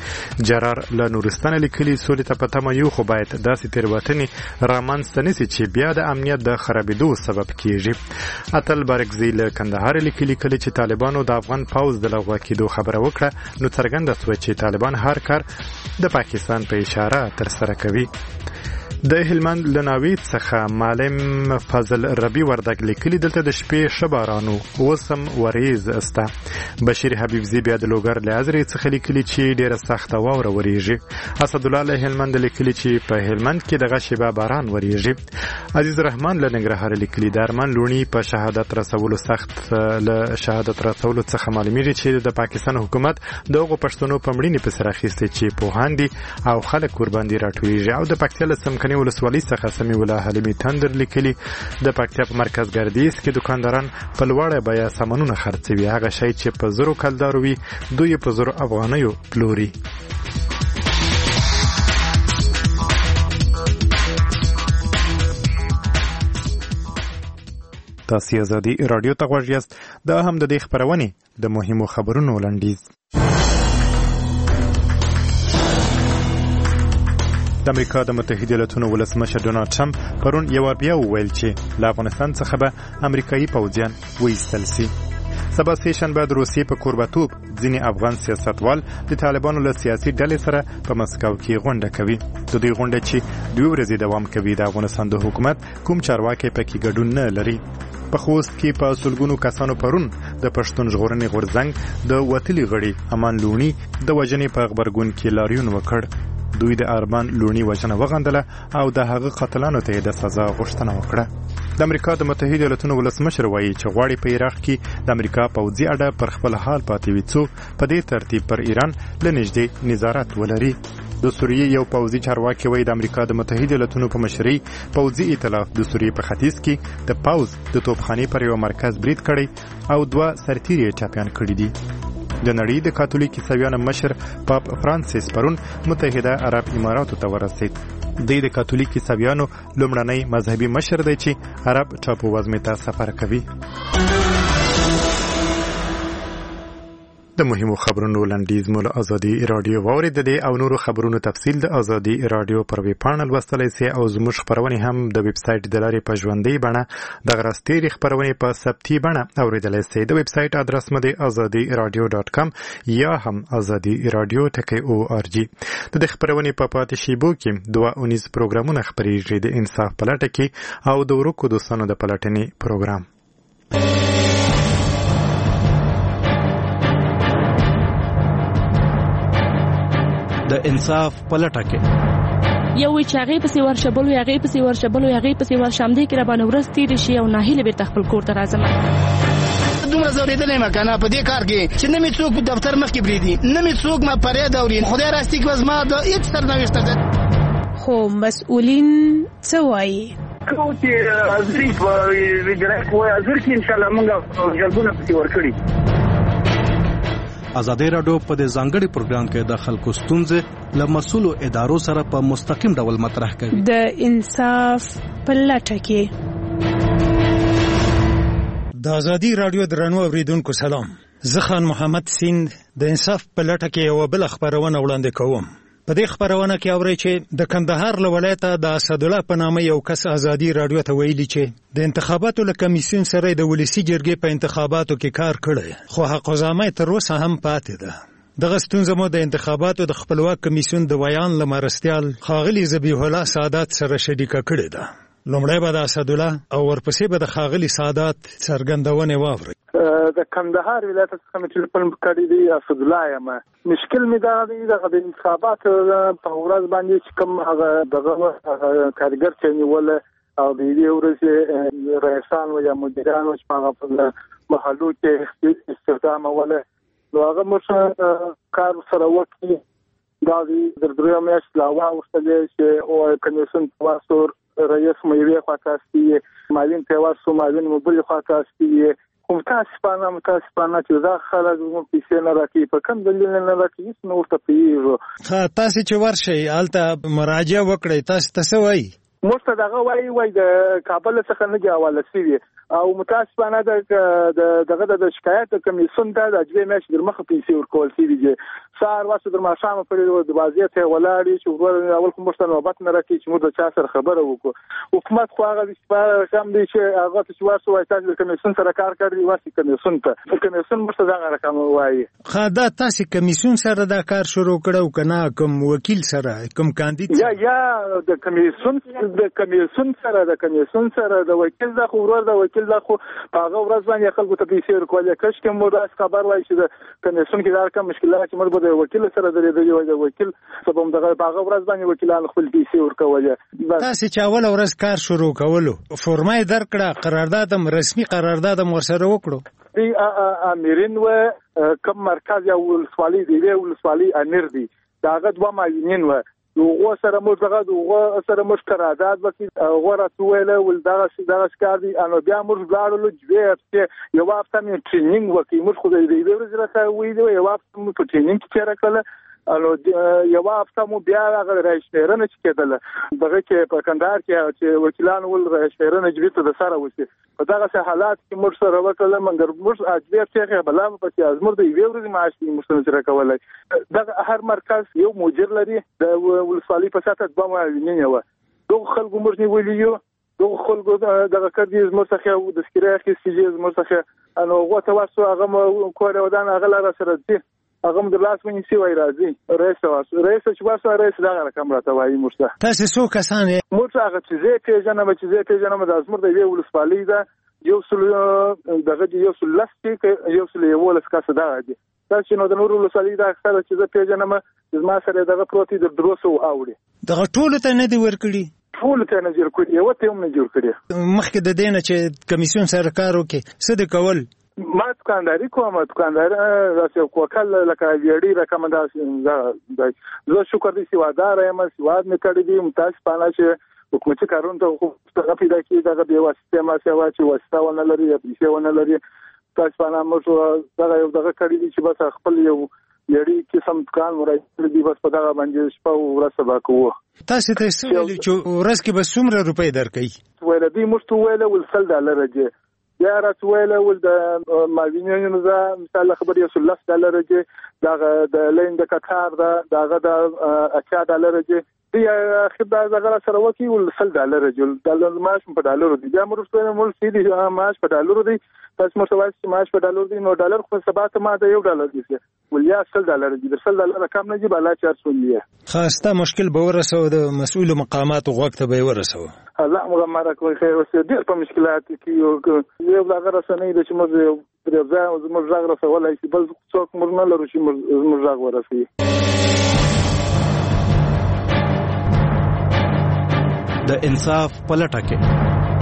جرار له نورستان لیکلي سولې ته په تمه یو خو باید داسې تېروتنې رامنځته نشي چې بیا د امنیت د خرابېدو سبب کیږي. اتل بارکزي له کندهار لیکلي کله چې طالبانو د افغان پوځ د لغوه کېدو خبره وکړه نو څرګنده شوه چې طالبان هر کار د پاکستان په اشاره ترسره کوي. د هلمند لناوید څخه معلم فضل ربی وردګ لیکلي دلته د شپې ښه باران اوسم وریځ استه. بشیر حبیبزي بیا د لوګر له ازرې څخه لیکلي چې ډېره سخته واوره وریږي. اسدالله له هلمند لیکلي چې په هلمند کې دغه شیبه باران وریږي. عزیز رحمان له ننګرهار لیکلي د ارمان لونی په شهادت رسولو سخت له شهادت رسولو څخه معلومیږي چې د پاکستان حکومت دغه پښتنو په مړینې په سر اخیسته چې پوهان دي او خلک قربان دي راټولیږي. او د پکتیا له څمکني ولسوالۍ څخه سمیع الله حلیمي تندر لیکلي د پکتیا په مرکز ګردیز کې دکانداران په لوړه بیه سامانونه خرڅوي. هغه شی چې په زرو کلدارو وي دوی په زرو افغانیو پلوري. تاسو ازادي رادیو ته غوږ یاست. دا هم د دې خبرونې د مهمو خبرونو لنډیز. د امریکا د متحده ایالاتونو ولسمشر ډونالد ټرمپ پرون یو بیا وویل چې له افغانستان څخه به امریکایي پوځیان وایستل شي. سبا سیشن بعد روسیې په کوربتوب ځینې افغان سیاستوال د طالبانو له سیاسي ډلې سره په مسکو کې غونډه کوي. د دې غونډې چې دوه ورځې دوام کوي د افغانستان د حکومت کوم چارواکي پکې ګډون نه لري. په خوست کې په سلګونو کسانو پرون د پښتون ژغورنې غورځنګ د وتلي غړي امان لونی د وژنې په خبرګون کې لاریون وکړ. دوی د ارمان لونی وژنه وغندله او د هغه قتلانو ته د سزا غوښتنه وکړه. د امریکا د متحده ایالاتونو ولسمشر وایي چې غواړي په عراق کې د امریکا پوځي اډه پر خپل حال پاتې وي څو په دې ترتیب پر ایران له نږدې نظارت ولري. د سوریې یو پوځي چارواکي وایي د امریکا د متحده ایالاتونو په مشرۍ پوځي ائتلاف د سوریې په ختیځ کې د پوځ د توپخانې پر یو مرکز برید کړی او دوه سرتیري ټاپیان کړي دي. د نړۍ د کاتولیک عیسویانو مشر پاپ فرانسیس پرون متحده عرب اماراتو ته ورسید. د د کاتولیک عیسویانو لومړنی مذهبي مشر دی چې عرب ټاپو وزمې ته سفر کوي. د مهمو خبرونو لنډیز مول ازادي رادیو واورید دي او نورو خبرونو تفصیل د ازادي رادیو پر ویب پاڼل وستلای سي او زموږ خبرونه هم د ویب سټ د لارې په ژوندۍ بڼه د غرستې خبرونه په ثبتي بڼه اوریدلای سي. د ویب سټ ادرس مده azadi radio dot com یا هم azadi radio dot org. د خبرونه په پاتې شیبو کې دوه اونیز پروګرامونه خبرېږي د انصاف پلټه کې او د ورکو دوستانو د پلټنې پروګرام. د انصاف پلټه کې یو چې هغه پسې ورشبل وي هغه پسې ورشبل وي هغه پسې ورشم دي کې را باندې ورس تیر شي او ناهیله بیرته خپل کور ته راځم. دومره زوریدلې ما کنه په دې کار کې چې نه می څوک په دفتر مخ کې بریدي نه می څوک ما پرې دوري خدای راستي کوز ما د هیڅ سرنوشت ده. خو مسؤلین څه وایي کو چې ازري په ویډرک وای ازر کې ان شاء الله موږ جلبونه پسې ورکړي. ازادي رادیو په دې ځانګړي پروګرام کې د خلکو ستونزې له مسؤلو ادارو سره په مستقیم ډول مطرح کوي. د انصاف پلټه کې د ازادي رادیو درنو اوریدونکو سلام. زه خان محمد سیند د انصاف پلټه کې یو بل خبرونه وړاندې کوم. په دې خبرونه کې اوري چې د کندهار له ولایته د اسدالله په نامه یو کس ازادي رادیو ته ویلي چې د انتخاباتو له کمیسیون سره د ولسی جرګې په انتخاباتو کې کار کړی خو حقوقزامه تر اوسه هم پاتې ده. دغه ستونزه مو د انتخاباتو د خپلواک کمیسیون د ویان لمرستیال خاغلی ذبیح الله سعادت سره شریکه کړې ده. لومړی به د اسدالله او ورپسې به د خاغلی سعادت څرګندونه واوري. د کندهار ولایت څخه مې ټلیفون کړی دی اسدالله یم. مشکل مې دا دی د انتخابات په ورځ باندې چې کوم هغه دغه کارګر چې نیول او د دې ورځې رئیسان او یا مدیران چې په محلو کې استخدام وله نو هغه موږ کار سره وکړي دا د درې میاشتې لا واوښتلې چې او کمیسیون واسور رئیس مې خواستي مالین ته واسو مالین مبل خواستي کوم تاسو په متاسفانه چې دا خلک مو پیسې نه راکې په کوم دلیل نه راکې هیڅ نو ورته پیږو. ها تاسو چې ورشي الته مراجعه وکړئ تاسو ته څه وایي؟ موږ ته دغه وایي وای د کابل څخه نه جوړول شوی او متاسفانه د دغه د شکایت کمیسیون ته د اجبه مېش در مخ پیسې ورکول کیږي سار واسه در ماشامه پرې د وضعیت ولاړی چې ور اول کوم مشته نوبت نه راکې چې موږ د چا سره خبره وکړو حکومت خو هغه چې کم دی چې هغه چې واسه وایي تاسو د کمیسیون سره کار کوي واسه کمیسیون ته کمیسیون مشته دا رقم وایي خاطر تاسو کمیسیون سره دا کار شروع کړو کنه کوم وکیل سره کوم کاندید یا یا د کمیسیون د کمیسیون سره د کمیسیون سره د وکیل د خو ورور د وکیل د خو هغه ورځ باندې خلکو ته پیسې ورکول کښ کوم ورځ خبر وایي چې د کمیسیون کې دا کوم مشکلات چې موږ د وکیل سره درې د وکیل سبب دغه هغه ورځ باندې وکیلان خپل پیسې ورکول تاسو چې اول ورځ کار شروع کولو فرمای درکړه قرارداد رسمي قرارداد ورسره وکړو دی امرین و کوم مرکز یا ولسوالۍ دی ولسوالۍ امیر دی داغه دوه معاونین و وګو سره موږ دغه وګو سره موږ قرارداد وکړو غوړه توله ول دغه دغه کار دی انو بیا موږ لاړو چې یو وخت مې ټریننګ وکړو موږ خو دې دې ورځ راته وې دی یو وخت موږ په ټریننګ کې تیر کړل الو یو وخت مو بیا هغه راشنرنه چې کېدل دغه کې په کندهار کې چې وکیلان ول راشنرنه جوړته د سره وسی په دغه حالات کې موږ سره وکړل منګر موږ اجبیر څخه بلا په چې ازمر د یو ورځې معاش موږ سره کولای دغه هر مرکز یو مدیر لري د ولسوالۍ په ساته دوه معاونین و دوه خلکو موږ نیولې یو دوه خلکو دغه کړي زموږ څخه د سکرای کې سیجه زموږ څخه انو غوته واسو هغه کوره ودان هغه لاره سره دي هغه د لاس ونی سی وای راځي رئیس واسو رئیس چې واسو رئیس دا رقم راته وایي مرسته تاسو څو کسان یې مرسته هغه چې زه پیژنم چې زه پیژنم د ازمر د وی ولسوالۍ دا یو سل دغه یو سل لاستیک یو سل یو ولس کاسه دا دي تاسو نو د نور ولسوالۍ دا اکثر چې زه پیژنم زما سره دغه پروتي د دروسو اوړي دغه ټول ته نه دی ورکړي ټول ته نه جوړ کړی یو ته هم نه جوړ کړی مخکې د دینه چې کمیسیون سره کار وکړي څه د کول ما دکانداري کوم دکاندار راځي کوکل لکه ویډي ریکمنداسیون دا زه شکر دي سیوادار یم سیواد مې کړی دي متاسفانه چې حکومتي کارونه ته خو څنګه پیدا کیږي دا به واسطه ما سیوا چې واسطه ونه لري یا پیسې ونه لري متاسفانه موږ دا یو دغه کړی دي چې بس خپل یو یړي قسم دکان ورای دي بس په دغه باندې شپه ورځ سبا کوو تاسو ته څه ویل چې ورځ کې به څومره روپۍ درکې ویل دي موږ ته ویل ول سل ډالر راځي یا راتویله ول د ماوینینو دا مثال خبر یو ثلاث ډالر کې دا د لین د قطار دا داغه د اچا ډالر کې دی خدای زغره سره وکی ول سل ډالر جول ډالر ماش په ډالر دی بیا مرسته مول سیدی ماش په ډالر دی تاسو مرسته چې ماش په ډالر دی نو ډالر خو سبات ما د یو ډالر دی ول یا سل ډالر دی د سل ډالر کم نه دی بلا چار سو دی خاصه مشکل به ورسو د مسؤل مقامات وغوښته به ورسو الله مغمره کوي خیر اوس ډیر په مشکلات کې یو زغره سنې د چې موږ یو درځه زموږ زغره سوالای چې بل څوک موږ نه لرو چې موږ زغ ورسي د انصاف پلټه کې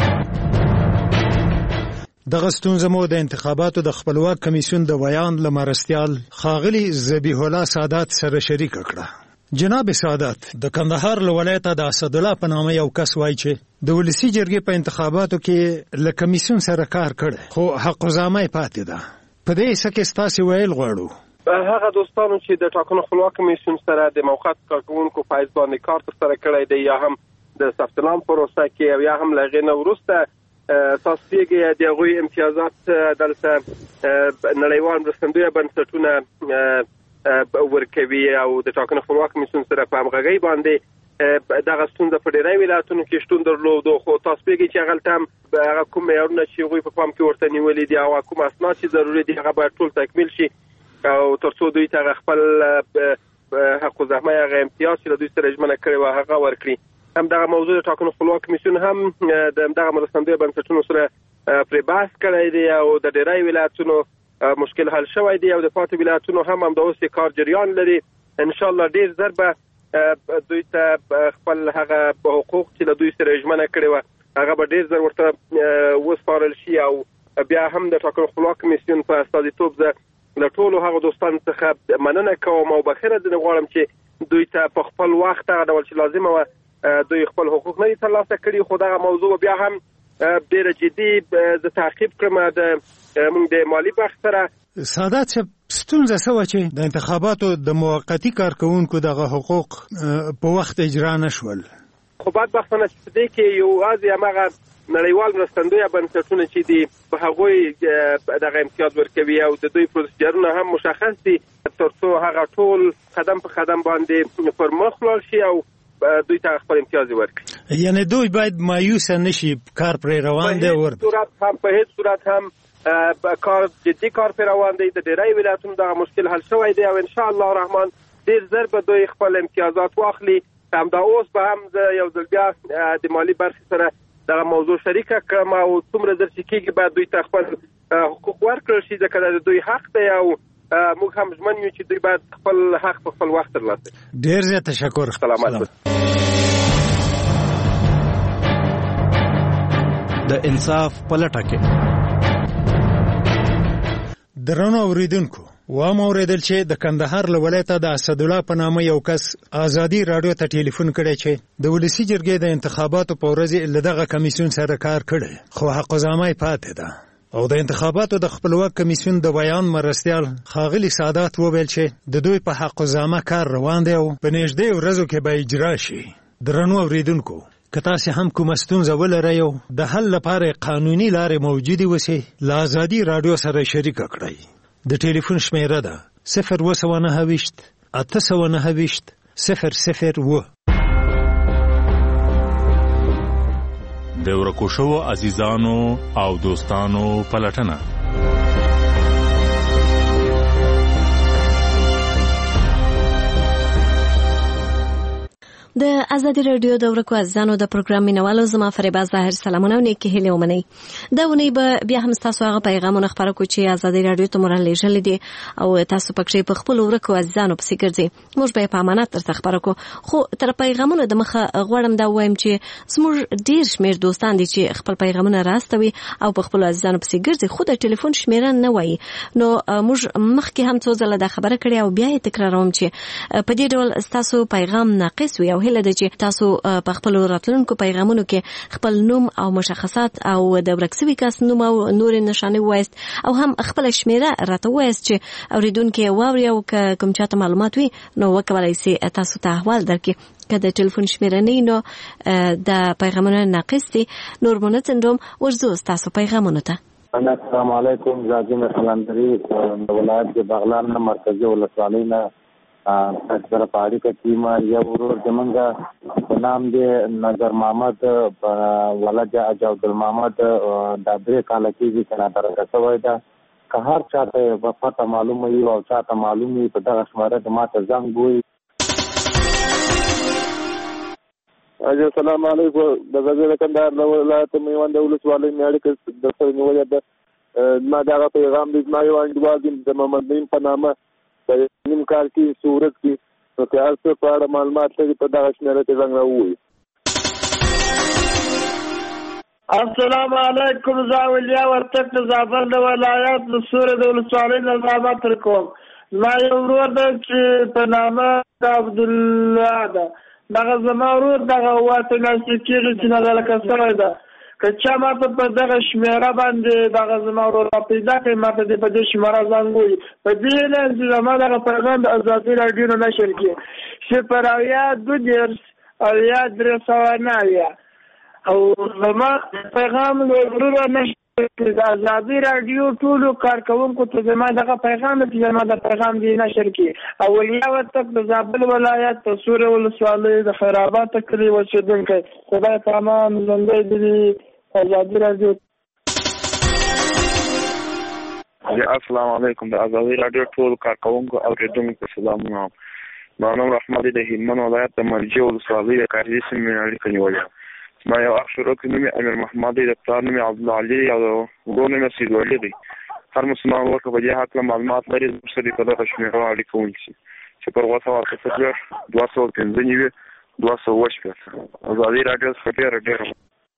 دغه ستونزه مو د انتخاباتو د خپلواک کمیسیون د بیان لمرستيال خاغلی ذبیح الله سادات سره شریک کړه جناب سادات د کندهار ولایت د اسد الله په نامه یو کس وایي چې د ولسی جرګې په انتخاباتو کې ل کمیسیون سره کار کړي خو حق زامه پاتې ده په دې سکه ستاسو ویل غواړو هغه دوستانو چې د ټاکنو خپلواک کمیسیون سره د موقت کارکونکو فایز باندې کار تر سره کړی دی یا هم د ثبت نام پروسه کې او یا هم لغې نه ورسته تاسو یې د غوي امتیازات دلته نړیوال مرستندوی بنسټونه ورکوي او د ټاکنو خپلواک کمیسیون سره په همغږۍ باندې دغه ستونزه په ډیری ولایتونو کې شتون درلود خو تاسو یې چې هغه هغه کوم معیارونه چې غوي په پام کې ورته نیولې دي او کوم اسناد چې ضروري دي هغه باید ټول تکمیل شي او ترڅو دوی ته خپل حق زحمه هغه امتیاز چې دوی سره ژمنه کړې و هغه ورکړي هم دغه موضوع د ټاکنو خپلواک کمیسیون هم د دغه مرستندوی بنسټونو سره پرې بحث کړی دی او د ډیری ولایتونو مشکل حل شوی دی او د پاتې ولایتونو هم هم د اوس کار جریان لري ان شاء الله ډیر زر به دوی ته خپل هغه حقوق چې د دوی سره ژمنه کړې و هغه به ډیر زر ورته وسپارل شي او بیا هم د ټاکنو خپلواک کمیسیون په استازیتوب زه له ټولو هغه دوستانو څخه مننه کوم او بخیره ځنې غواړم چې دوی ته په خپل وخت هغه ډول چې لازمه وه دوی خپل حقوق نه ترلاسه کړي خو دغه موضوع بیا هم ډېره جدي زه تعقیب کړم د موږ د مالي بخش سره سادات صاحب ستونزه څه وه چې د انتخاباتو د موقتي کارکوونکو دغه حقوق په وخت اجرا نه شول خو بدبختانه چې په دې کې یوازې هماغه نړیوال مرستندویه بنسټونه چې دي په هغوی دغه امتیاز ورکوي او د دوی پروسیجرونه هم مشخص دي تر څو هغه ټول قدم په قدم باندې پر مخ لاړ شي او دوی ته خپل امتیاز ورکړي. یعنی دوی باید مایوس نشي، کار پر روان دی ور صورت هم په هیڅ صورت هم کار جدي کار پر روان دی. د ډیری ولایتونو دغه مشکل حل شوی دی او ان شاء الله الرحمن ډیر زر به دوی خپل امتیازات واخلي. همدا اوس به هم یو ځل بیا د مالی برخې سره دغه موضوع شریکه کړم او څومره زر چې کېږي باید دوی ته خپل حقوق ورکړل شي ځکه د دوی حق دی او موږ هم ژمن یو چې دوی باید خپل حق په خپل وخت ترلاسه کړي. ډېر زیات تشکر. سلامت. د انصاف په لټه کې درنو اوریدونکو وام اوریدل چې د کندهار له ولایته د اسدالله په نامه یو کس ازادي رادیو ته ټلیفون کړی چې د ولسی جرګې د انتخاباتو په ورځ له دغه کمیسیون سره کار کړی خو حقوقزامه پاتې ده او د انتخاباتو د خپلواک کمیسیون د بیان مرستیال خاغلی سعادت وویل چې د دوی په حقوقزامه کار روان دی او په نږدې ورځو کې به اجرا شي. درنو اوریدونکو که تاسو هم کوم ستونزه ولرئ او د حل لپاره قانوني لارې موجودې وسي له ازادي رادیو سره شریک کړئ. د ټلیفون شمیره ده صفر اوه سوه نهه ویشت اته سوه نهه ویشت صفر صفر اوه. د ورکو شوو عزیزانو او دوستانو پلټنه. د ازادي رادیو د ورکو عزیزانو د پروګرام مینوالو زما فریبا ظاهر سلامونه او نیکی هیله ومنئ. دا ونی به بیا هم تاسو هغه پیغامونه خبرو کو چې ازادي رادیو ته مورل لېږل دي او تاسو پکې په خپل ورکو عزیزانو پسې ګرځي. موږ به په امانت تر خبرو کو خو تر پیغامونه د مخه غوړم دا وایم چې زموږ ډیر شمیر دوستان دي چې خپل پیغامونه راستوي او په خپل عزیزانو پسې ګرځي خو د ټلیفون شمیره نه وایي. نو موږ مخکې هم څو ځله دا خبره کړې او بیا یې تکراروم چې په دې ډول تاسو پیغام ناقص وي او هله د چې تاسو په خپل راتلونکو پیغامونو کې خپل نوم او مشخصات او د ورکسوي کس نوم او نور نشانه وایست او هم خپل شمیره راته وایست چې اوریدونکو واوري او کوم چاته معلومات وي نو وکولای شي تاسو ته احوال درکې که د ټلیفون شمیره نه نو د پیغامونو ناقص دي. نور مونږ ورزو تاسو پیغامونو ته. السلام علیکم. زاجم خلاندری د ولایت د بغلان نه مرکزی ولسوالۍ نه اکثر پاڑی کا ٹیما یا ورور زمنګا په نام دی نظر محمد ولجا عبد المحمد د درې کال کې کنا درکه شوی دا که هر چاته وفات معلومه وي او چاته معلومه په دغه شماره د ماته زنګ وي. السلام علیکم. د غزل کندهار له ولایت میوند ولسوالۍ میاړي کې د سره نیولې ده ما دا پیغام د ما یو انډوال د محمد نیم په نامه په نیم کال کې صورت کې نو که هر څه په اړه معلومات لري په دغه شمیره کې زنګ راووایي. السلام علیکم. زاولیا ورتک د زعفر د ولایت د سورې د ولسوالۍ نه زعفر تر کوم زما یو ورور دی چې په نامه د عبدالله ده دغه زما ورور دغه واته ناشې کېږي چې نه لکه سړی ده که چا ماته په دغه شمیره باندې دغه زما ورور پیدا کړي ماته دې په دې شمیره زنګ ووایي په دې نه چې زما دغه پیغام د ازادي راډیو نه نشر کړي صفر اویا دوه دېرش اویا درې سوه نه اویا او زما پیغام له وروره نشر کړي د ازادي راډیو ټولو کارکوونکو ته زما دغه پیغام چې زما د پیغام دې نشر کړي. اولیا ورتک د زابل ولایت د سورې ولسوالۍ د خیرآباد کلي اوسېدونکی خدای په امان ژوندی دې ازادي راډیو. السلام علیکم. د ازادي راډیو ټول کارکوونکو او اوریدونکو سلامونه. ما نوم رحمت د هلمند ولایت د مرجې ولسوالۍ د کارجي سیمې اړیکه نیولې. ما یو اخ شروع کې نوم امیر محمد د پلار نوم عبدالعلي او ورور نوم سید ولي دی. هر مسلمان ورته په دې حق معلومات لري چې په دغه شمیره اړیکه ونیسي چې پر اووه سوه اته څلوېښت دوه سوه پنځه نوي دوه سوه اووه شپېته. ازادي راډیو څخه ډېره ډېره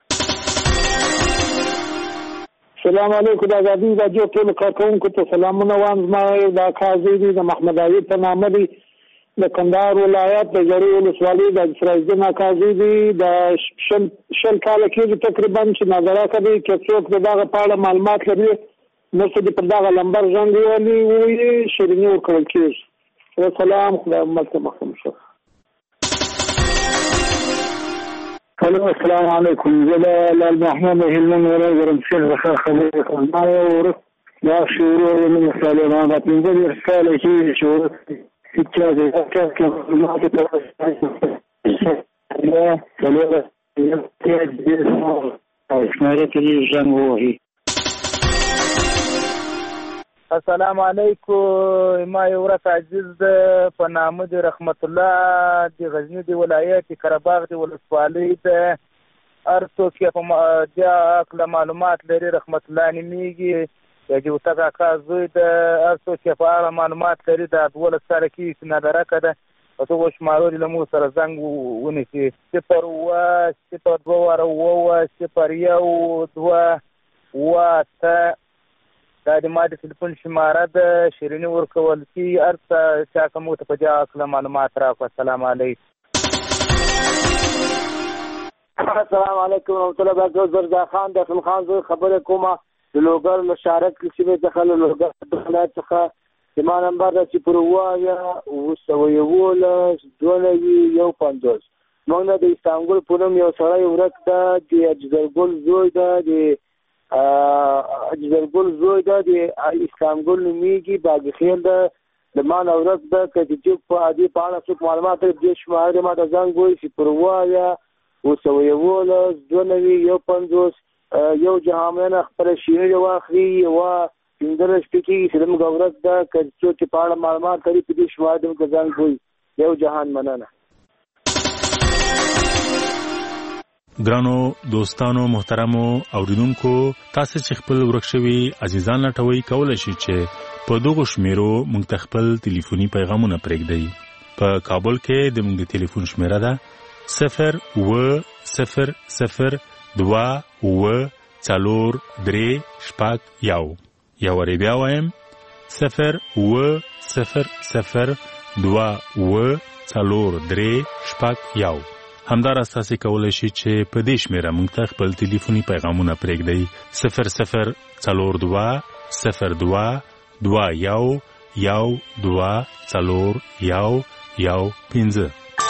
السلام علیکم. د ازادي راډیو ټولو کارکوونکو ته سلامونه وایم. زما یو د اکا زوی دی د محمد عایب په نامه دی د کندهار ولایت د جرې ولسوالۍ د سراجدین اکا زوی دی د شل شل کاله کېږي تقریبا چې نظره کوي که څوک د دغه په اړه معلومات لري نو څه د پر دغه لمبر زنګ ووهلي ووایي شیریني ورکړل کېږي. سلام خدای مل ته مخکم شه. الو السلام علیکم. زه د لال محمد هلمند ولایت ګرمسیر څخه خبرې کوم. ما یو ورځ دا شروع ومه مثال ما د پنځه دېرش کاله کېږي چې ورځ چې د هغه کې معلومات ته السلام علیکم. ما یو ورځ عزیز د په نامه د رحمت الله د غزنی د ولایت قرهباغ د ولسوالۍ د هر څوک یې په دې اړه معلومات لري رحمت الله نومیږي یا چې وتا کاکا زوی د هر څوک یې په اړه معلومات لري د دولس سره کې سندرکه ده او څو شمارو د مو سره زنګ ونیسي صفر اوه صفر دوه واره اوه صفر یو دوه اوه اته دا د ما د تلیفون شماره ده شیریني ورکول کي هر څه چا که موږ ته په دې اړه معلومات راکړه. السلام علیکم. السلام علیکم ورحمۃ اللہ وبرکاتہ. زردا خان د خپل خان زوی خبره کومه د لوګر له شارک کې څخه له لوګر ولایت څخه زما نمبر ده چې پر وایا اوه سوه یولس دوه نوي یو پنځوس. موږ نه د استانبول په نوم یو سړی ورک ده د اجزرګل زوی ده د اجزرګل زوی ده د استانبول نومیږي باغخیل ده د ما نه ورک ده که چې په دې په اړه څوک معلومات لري دې شماره ما ته زنګ ووایي چې پر وایا اوه سوه یولس دوه نوي یو پنځوس. یو جهامینه خپله شیریني واخلي یوه پنځلس ټکي چې زموږ ورځ ده که څوک چې په اړه معلومات لري په دې شماره زموږ زنګ ووایي. یو جهان مننه. ګرانو دوستانو محترمو اوریدونکو تاسو چې خپل ورک شوي عزیزان لټوي کولای شئ چې په دغه شمیرو موږ ته خپل ټلیفوني پیغامونه پرېږدئ. په کابل کې د موږ د ټلیفون شمیره ده صفر اوه صفر صفر دوه اوه څلور درې شپږ یو. یا وری بیا وایم صفر اوه صفر صفر دوه اوه څلور درې شپږ یو. همداراز تاسو کولای شئ چې په دې شمیره موږ ته خپل ټلیفوني پیغامونه پرېږدئ صفر صفر څلور دوه صفر دوه دوه یو یو دوه څلور یو یو پنځه.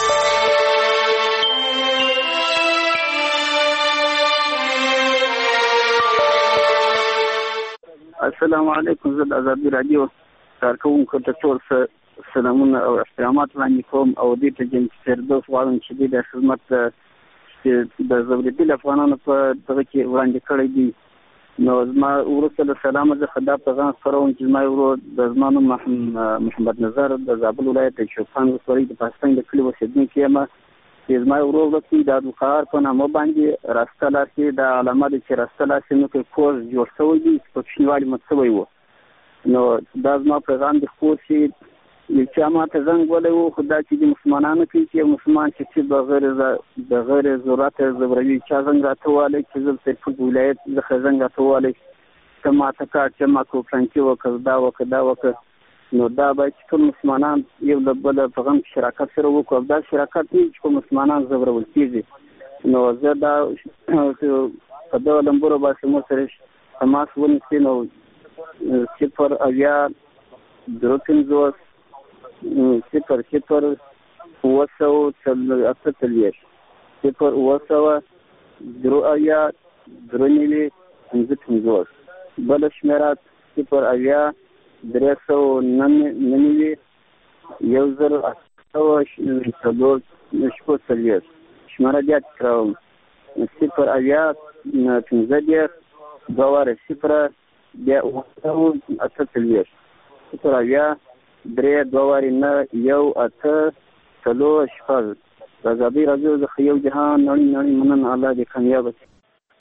السلام علیکم. زه د ازادي راډیو کارکوونکو ته ټول سلامونه او احترامات وړاندې کوم او دې ته جنت فردوس غواړم چې دې د خدمت چې د ځورېدلو افغانانو په دغه کې وړاندې کړی دي. نو زما وروسته له سلامه زه ښه دا پیغام خپروم چې زما ورور د زما نوم محمد نظر د زابل ولایت د شوقان ولسوالۍ د پاکستان د کلي اوسېدونکی یم. چې زما ورور ورځ د عبدالقهار په نامه باندې راسته لاسې د علامه د چې راسته لاسې نو کې کور جوړ شوی دی چې په کوچنیوالي مت شوی و. نو دا زما پیغام د خپور چې چا ما ته زنګ ولی و خو دا چې د مسلمانانو کې چې یو مسلمان چې چې بغیر بغیر ضرورت زبروي چا زنګ راته ووالی چې زه د سرپل ولایت څخه زنګ راته ووالی ته ما ته کار چې ما کو فلانکي وکړه دا وکړه دا وکړه. نو دا باید چې ټول مسلمانان یو له بله په غم کې شراکت سره وکړو او دا شراکت نه چې کوم مسلمانان زبرول کېږي. نو زه دا په دغه لمبورو باندې مو سره تماس ونیسي نو صفر اویا درې پنځوس صفر صفر اوه سوه اته څلوېښت صفر اوه سوه درې اویا درې نوي پنځه پنځوس. بله شمېره صفر اویا درې سوه نهه نوي یو زر اته سوه څلور شپږ څلوېښت. شمېره بیا تکراروم صفر اویا پنځه دېرش دوه واره صفره بیا اوه سوه اته څلوېښت صفر اویا درې دوه وارې نه یو اته څلور شپږ. د ازادۍ راډیو څخه یو جهان نړۍ نړۍ مننه. الله دې کامیابه کړي.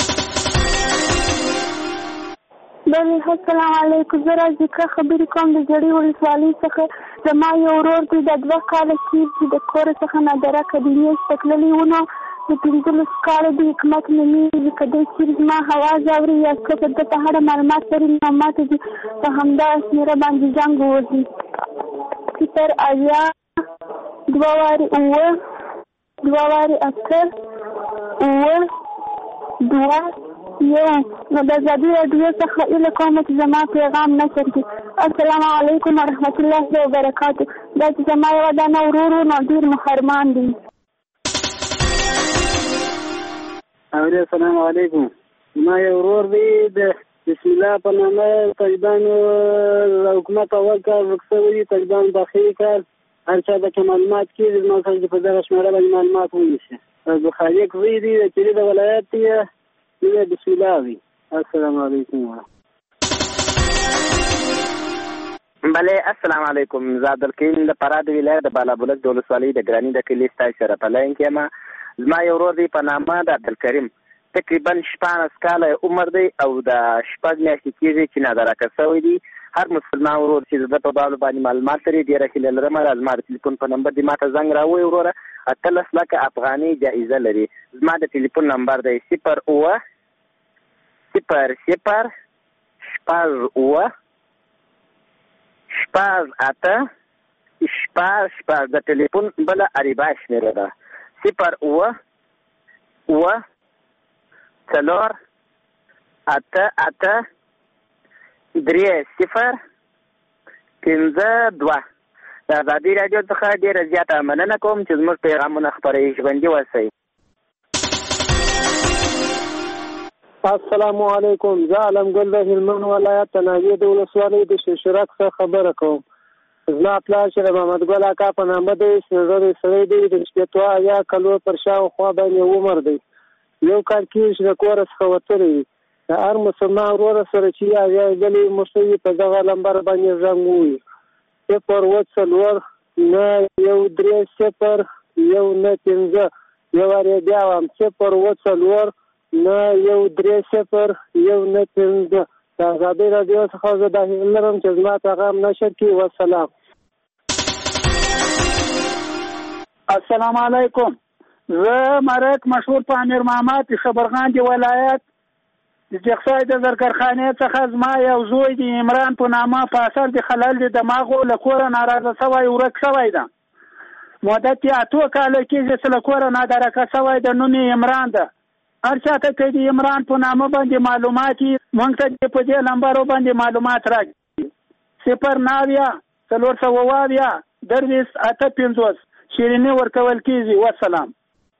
بله السلام علیکم. زه راځیکه خبرې کوم د جړۍ ولسوالۍ څخه. زما یو ورور دی د دوه کاله کېږي چې د کوره څخه نادرکه د میاشت ته تللی و. نو د پنځلس کاله د حکومت نومیږي که دی چیرې زما هواز اوري یا څه د ده په اړه معلومات لري نو ما ته دې په همدا شمېره باندې زنګ ووهي صفر اویا دوه وارې اوه دوه وارې اته اوه دوه یو. نو د ازادي راډیو څخه هیله کوم چې زما پیغام نشر کړي. السلام علیکم ورحمت الله وبرکاتو. دا چې زما یوه دانه ورور و نو ډېر محرمان دی. السلام علیکم. ما یو ورور دی د بسم الله په نامه طالبانو حکومت اول کار وکړي، طالبان داخلي کار هر چا د معلومات کېږي زما سره په دغه شمېره باندې معلومات ونیسي. د خالق زوی دی د چیرې د ولایت دی بسم الله وي. السلام علیکم. بله السلام علیکم. زه عبدالکریم د فراه د ولایت د بالابلوک د ولسوالۍ د ګراني د کلي ستاسو سره په لاین کې یم. زما یو ورور دی په نامه د عبدالکریم، تقریبا شپاړس کاله عمر دی او د شپږ میاشتې کېږي چې نادرکه شوی دی. هر مسلمان ورور چې زه په بابلو باندې معلومات لري ډېره هیله لرم زما د ټلیفون په نمبر دې ماته زنګ راووایي وروره. اتلس لکه افغانۍ جایزه لري. زما د ټلیفون نمبر دی صفر اوه صفر صفر شپږ اوه شپږ اته شپږ شپږ. د ټلیفون بله عریبه شمېره ده صفر اوه اوه څلور اته اته درې صفر پنځه دوه. د ازادي راډیو څخه ډېره زیاته مننه کوم چې زموږ پیغامونه خپروي. ژوندي اوسئ. السلام علیکم. زه علمګل د هلمند ولایت تناوی د ولسوالۍ د شیرشرک څخه خبره کوم. زما پلار چې د محمد ګل اکا په نامه دی، سپین سړی دی، د شپېتو اویا کلو پر شاوخوا باندې عمر دی. یو کال کېږي چې د کوره څخه وتلی وي. د هر مسلمان وروره سره چې اویا ځلې مشوي په دغه نمبر باندې زنګ ووهي صفر اووه څلور نه یو درې صفر یو نه پنځه. یو وارې بیا وایم صفر اووه څلور نه یو درې صفر یو نه پنځه. د ازادۍ راډیو څخه زه دا هیله لرم چې زما پیغام نشر کړي. والسلام. السلام علیکم. زه مرک مشهور په امیر محمد خبرغان دی ولایت د جخصای د زرګرخانې څخه زما یو زوی دی عمران په نامه په اثر د خلل د دماغو له کوره ناراضه شوی ورک شوی ده. مدت یې اتو کاله کېږي چې له کوره نادرکه شوی ده. نوم یې عمران ده. هر چاته که د عمران په نامه باندې معلومات وي موږ ته په دې نمبرو باندې معلومات راکړي. صفر نهه اویا څلور سوه اووه اویا درویشت اته پنځوس. شیریني ورکول کېږي. والسلام.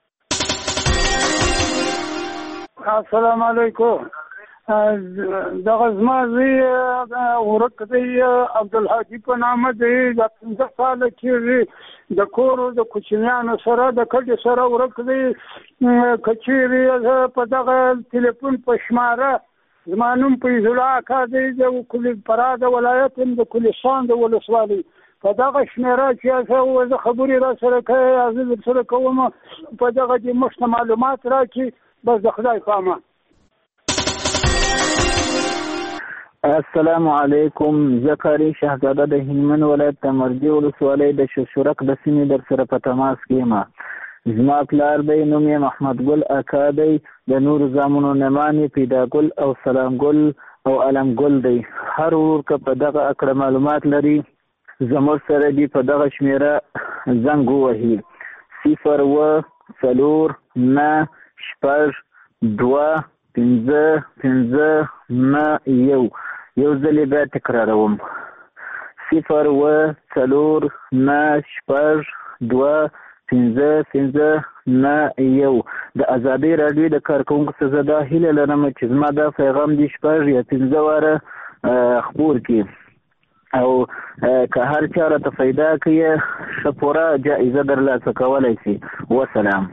السلام علیکم. دغه زما زوی ورک دی عبدالحاجي په نامه دی. د پنځه کاله کېږي د کور د کوچنیانو سره د کډې سره ورک دی. که چیرې په دغه ټلیفون په شماره زما نوم فیض الله اکا دی د کلي فراه د ولایت د کلستان د ولسوالۍ په دغه شمېره چې زه خبرې را سره کوي زه در سره کوم په دغه کې موږ معلومات راکړي. بس د خدای پامه. السلام علیکم. زه قاری شهزاده د هلمند ولایت د مرګي ولسوالۍ د شیرشرک د سیمې در سره په تماس کې یم. زما پلار دی نوم یې محمد ګل اکا دی. د نورو زامنو نمان یې پیدا ګل او سلام ګل او علم ګل دی. هر ورور که په دغه اکړه معلومات لري زموږ سره دی په دغه شمېره زنګ ووهي. صفر اووه څلور نه شپږ دوه پنځه پنځه نه یو. یو ځل یې بیا تکراروم صفر اووه څلور نه شپږ دوه پنځه پنځه نه یو. د ازادۍ راډیو د کارکوونکو څخه زه دا هیله لرم چې زما دا پیغام دې شپږ یا پنځه واره خپور کړي او که هر چا راته پیدا کړي ښه پوره جایزه درلاسه کولی شي. وسلام.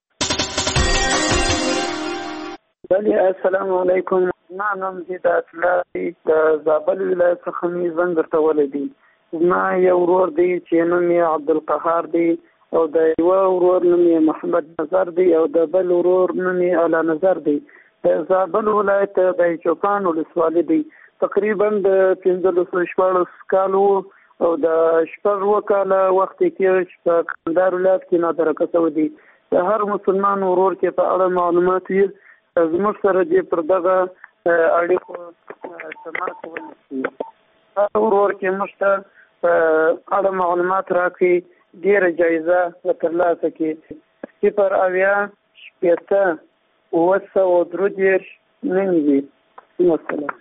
بله السلام علیکم. زما نوم هدایت الله دی. د زابل ولایت څخه مې زنګ درته ولی دی. زما یو ورور دی چې نوم یې عبدالقهار دی او د یوه ورور نوم یې محمد نظر دی او د بل ورور نوم یې اعلی نظر دی. د زابل ولایت د چوپان ولسوالۍ دی. تقریبا د پنځلسو شپاړس کالو او د شپږ اووه کاله وخت یې تېر چې په کندهار ولایت کې نادرکه شوی دی. د هر مسلمان ورور کې په اړه معلومات وي زموږ سره دې پر دغه اړیکو تماس ونیسي. هر ورور کې موږ ته په اړه معلومات راکړي ډېره جایزه ترلاسه کړي. صفر اویا شپېته اووه سوه درې دېرش نوي دي. والسلام.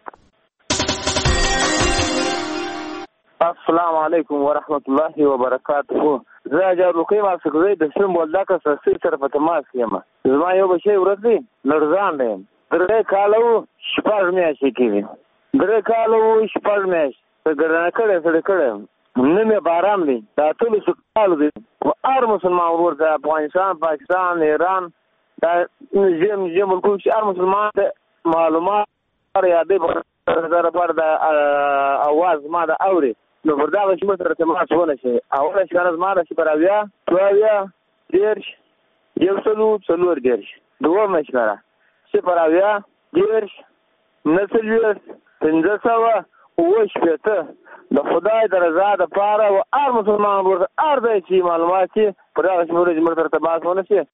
السلام علیکم ورحمت الله وبرکاته. زه جاروقي ماسکوي د سیم ولداکه سسي سره په تماس یم. زما یو بچی ورځ دی لړزان دی. درې کاله وو شپږ میاشتې کېږي. درې کاله وو شپږ میاشتې. څه ګرانه کړی سړی کړی نه مې بارام دی. دا ټولو سکالو دی. هر مسلمان ورور د افغانستان، پاکستان، ایران دا ژم ژم ملکو چې هر مسلمان د معلومات یادې په لپاره د اواز ما د اوري نو پر دا چې موږ سره تماس ونه شي. اوله شکاره زما ده چې پر اویا دوه اویا دېرش یو سلو څلور دېرش دومه شکاره صفر اویا دېرش نهه څلوېښت پنځه سوه اووه شپېته د خدای د رضا دپاره و هر مسلمان ورته هر ځای چې معلومات چې پر هغه شمېره چې موږ سره تماس ونه شي.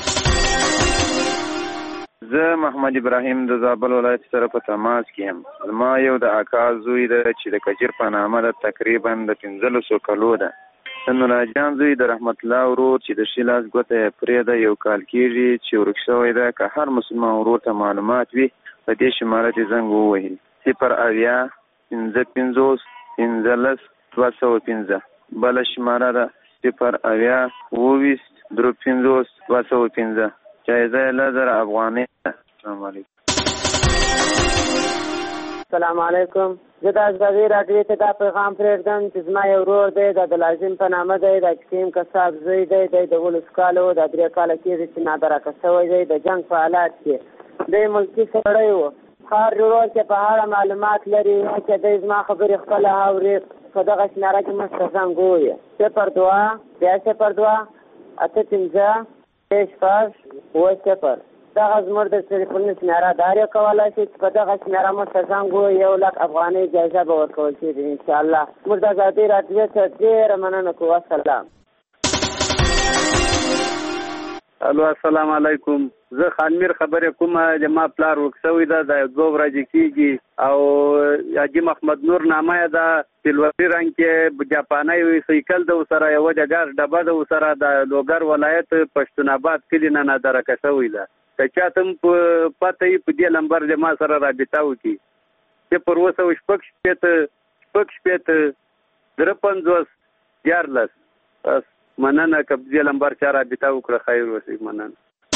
زه محمد ابراهیم د زابل ولایت سره په تماس کې یم. زما یو د اکا زوی ده چې د کجیر په نامه ده، تقریبا د پنځلسو کلو ده. د نوراجان زوی د رحمت الله ورور چې د ښي لاس ګوته یې پرې ده یو کال کېږي چې ورک شوی ده. که هر مسلمان ورور ته معلومات وي په دې شماره ته زنګ ووهي صفر اویا پنځه پنځوس پنځلس دوه سوه پنځه. بله شماره ده صفر اویا اووه ویشت درې پنځوس دوه سوه پنځه. جایزه لزر افغاني. السلام علیکم. السلام علیکم. زه د ازادي راډیو ته دا پیغام پرېږدم چې زما یو ورور دی د عبدالعظیم په نامه دی، د کسیم کساب زوی دی، دی د اوولس کالو د درې کاله کېږي چې نادرکه شوی دی د جنګ په حالات کې. دی ملکي سړی و. هر ورور چې په اړه معلومات لري چې دی زما خبرې خپله اوري په دغه شماره کې موږ ته زنګ ووایه صفر دوه بیا صفر دوه اته پنځه شپږ اووه صفر. دغه زموږ د ټلیفون شمېره دار یې کولی شي چې په دغه شمېره موږ ته زنګ ووایي. یو لک افغانۍ جایزه به ورکول کېږي انشاءالله. موږ د ازادۍ راډیو څخه ډېره مننه کوو. السلام. الو السلام علیکم. زه خانمیر خبرې کوم. زما پلار ورک شوی ده د دوه ورځې کېږي او حاجي محمد نور نامه یې ده. سلوري رنګ کې جاپانی سایکل ده ورسره، یوه د ګاز ډبه ده ورسره. د لوګر ولایت پښتون آباد کلي نه نادرکه شوی ده. که چاته هم په پته وي په دې نمبر د ما سره رابطه وکړي. صفر اووه سوه شپږ شپېته شپږ شپېته درې پنځوس دیارلس. بس مننه. که په دې نمبر چا رابطه وکړه خیر اوسئ. مننه.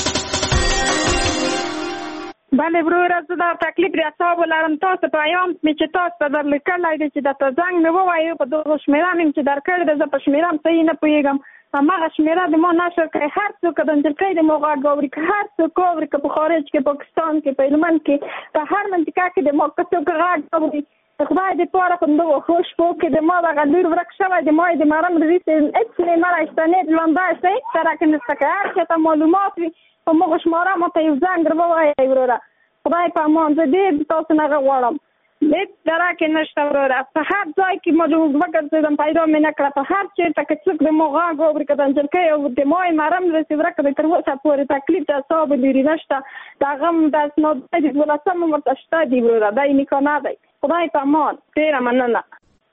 بله وروره زه دا تکلیف د اعصابو لرم. تاسو په ایام مې چې تاسو ته در لیکلی دی چې درته زنګ مې ووایو په دغه شمېره مې چې درکړې ده. زه په شمېره هم صحیح نه پوهېږم. هماغه شمېره د ما نشر کړئ. هر څوک که د نجلۍ د ما غږ اوري، که هر څوک اوري، که په خارج کې، پاکستان کې، په هلمند کې، په هر منطقه کې د ما که څوک غږ اوري، خدای دې پاره په دغه ښو شپو کې د ما دغه لور ورک شوی د ما یې د مرم رریس هېڅ نه یې نه راشته ژوندی شئ سره کې نشته. که هر چا ته معلومات وي په مغه شماره ماته یو زنګ ووایئ وروره. خدای په امان. زه ډېر تاسو نه غواړم. هېڅ درک یې نشته وروره. په هر ځای کې ما وګرځېدم پیدا مې نه کړه. په هر چېرته که څوک د ما غږ اوري، که د نجلۍ او د ما یې مرم رسي ورکه دی تر اوسه پورې تکلیف د اعصابو لرې نشته. د هغه هم د اسناد د دولسم هم ورته شته دي وروره. دی نکانه دی. خدای په امان. ډېره مننه.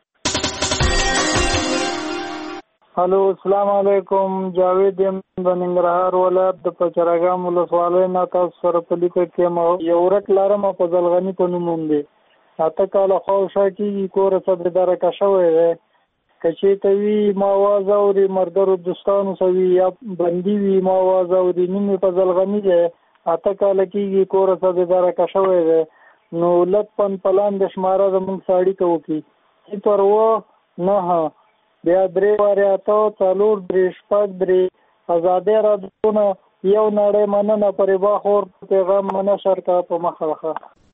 الو السلام علیکم. جاوید یم د ننګرهار ولایت د پچرګام ولسوالۍ نه تاسو سره په لیکه کې ما یو ورک لرم په ځلغني په نوم دی. اته کاله خواوشا کېږي کور څه درکه شوی دی. که چېرته وي ما آواز اوري ملګرو دوستانو سره وي یا بندي وي ما آواز اوري. نوم یې په ځلغني دی. اته کاله کېږي کور څه درکه شوی دی. نو لطفا پلان د شماره زموږ سره اړیکه وکړي. صفر اووه نهه بیا درې وارې اته څلور درې شپږ درې. ازادۍ راډیو نه یو نړۍ مننه. پرې باخور پیغام منشر کا په مخه ښه.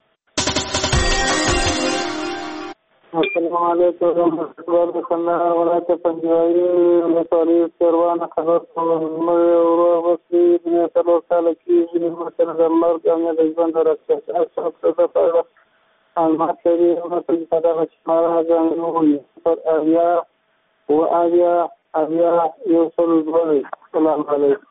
السلام علیکم ورحمۃ اللہ وبرکاتہ. ولایت پنجابی ولسوالۍ سروانه خبر کوم. مې ورور وسې د څلور کاله کېږي مثلا د مرګ او د ژوند راځي اصل څه په معلومات لري او په دغه شماره ځانګړي پر اویا او اویا اویا یو سل دوه. السلام علیکم.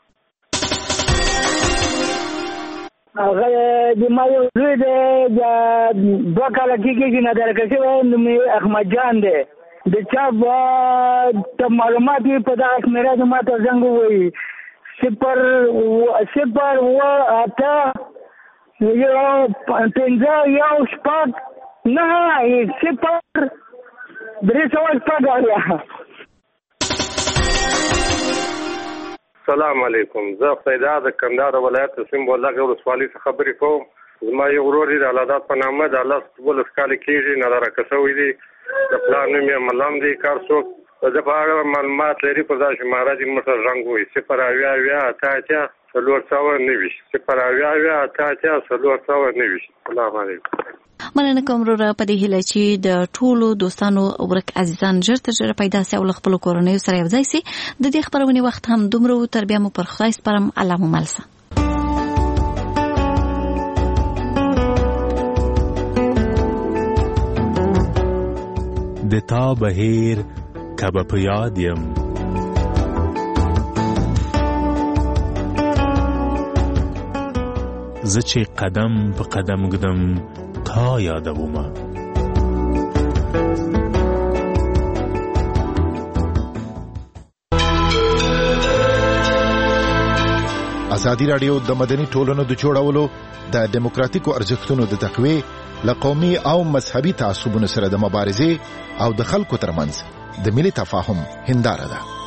هغه د ما یو زوی دی دوه کاله کېږي نادرکه شوی نوم یې احمد جان دی. د چا ته معلومات وي په دغه شمېره د ما ته زنګ ووایي صفر صفر اووه اته یو پنځه یو شپږ نهه صفر درې سوه شپږ اویا. السلام علیکم. زه فیضا د کندهار ولایت سیم بولغه ولسوالۍ څخه خبرې کوم. زما یو ورور دی د الله په نامه د الله ولس کال کېږي نه راکسوي دی د پلان مې ملام دی کار څوک د په اړه معلومات لري په ځای شماره دي موټر رنګ وي صفر اویا اویا اته اته څلور سوه نوي صفر اویا اویا اته اته څلور سوه نوي. السلام علیکم. مننه کوم وروره په دې هیله چې د ټولو دوستانو ورک عزیزان ژر تر ژره پیدا سي او له خپلو کورنیو سره یو ځای سي. د دې خپرونې وخت هم دومره و. تر بیا مو پر خدای سپارم. الله مو مل شه. د تا بهیر کبه په یاد یم زه چې قدم په قدم ږدم تا یادومه. ازادي راډیو د مدني ټولنو د جوړولو د دیموکراتیکو ارزښتونو د تقویې له قومي او مذهبي تعصبونو سره د مبارزې او د خلکو ترمنځ د ملي تفاهم هنداره ده.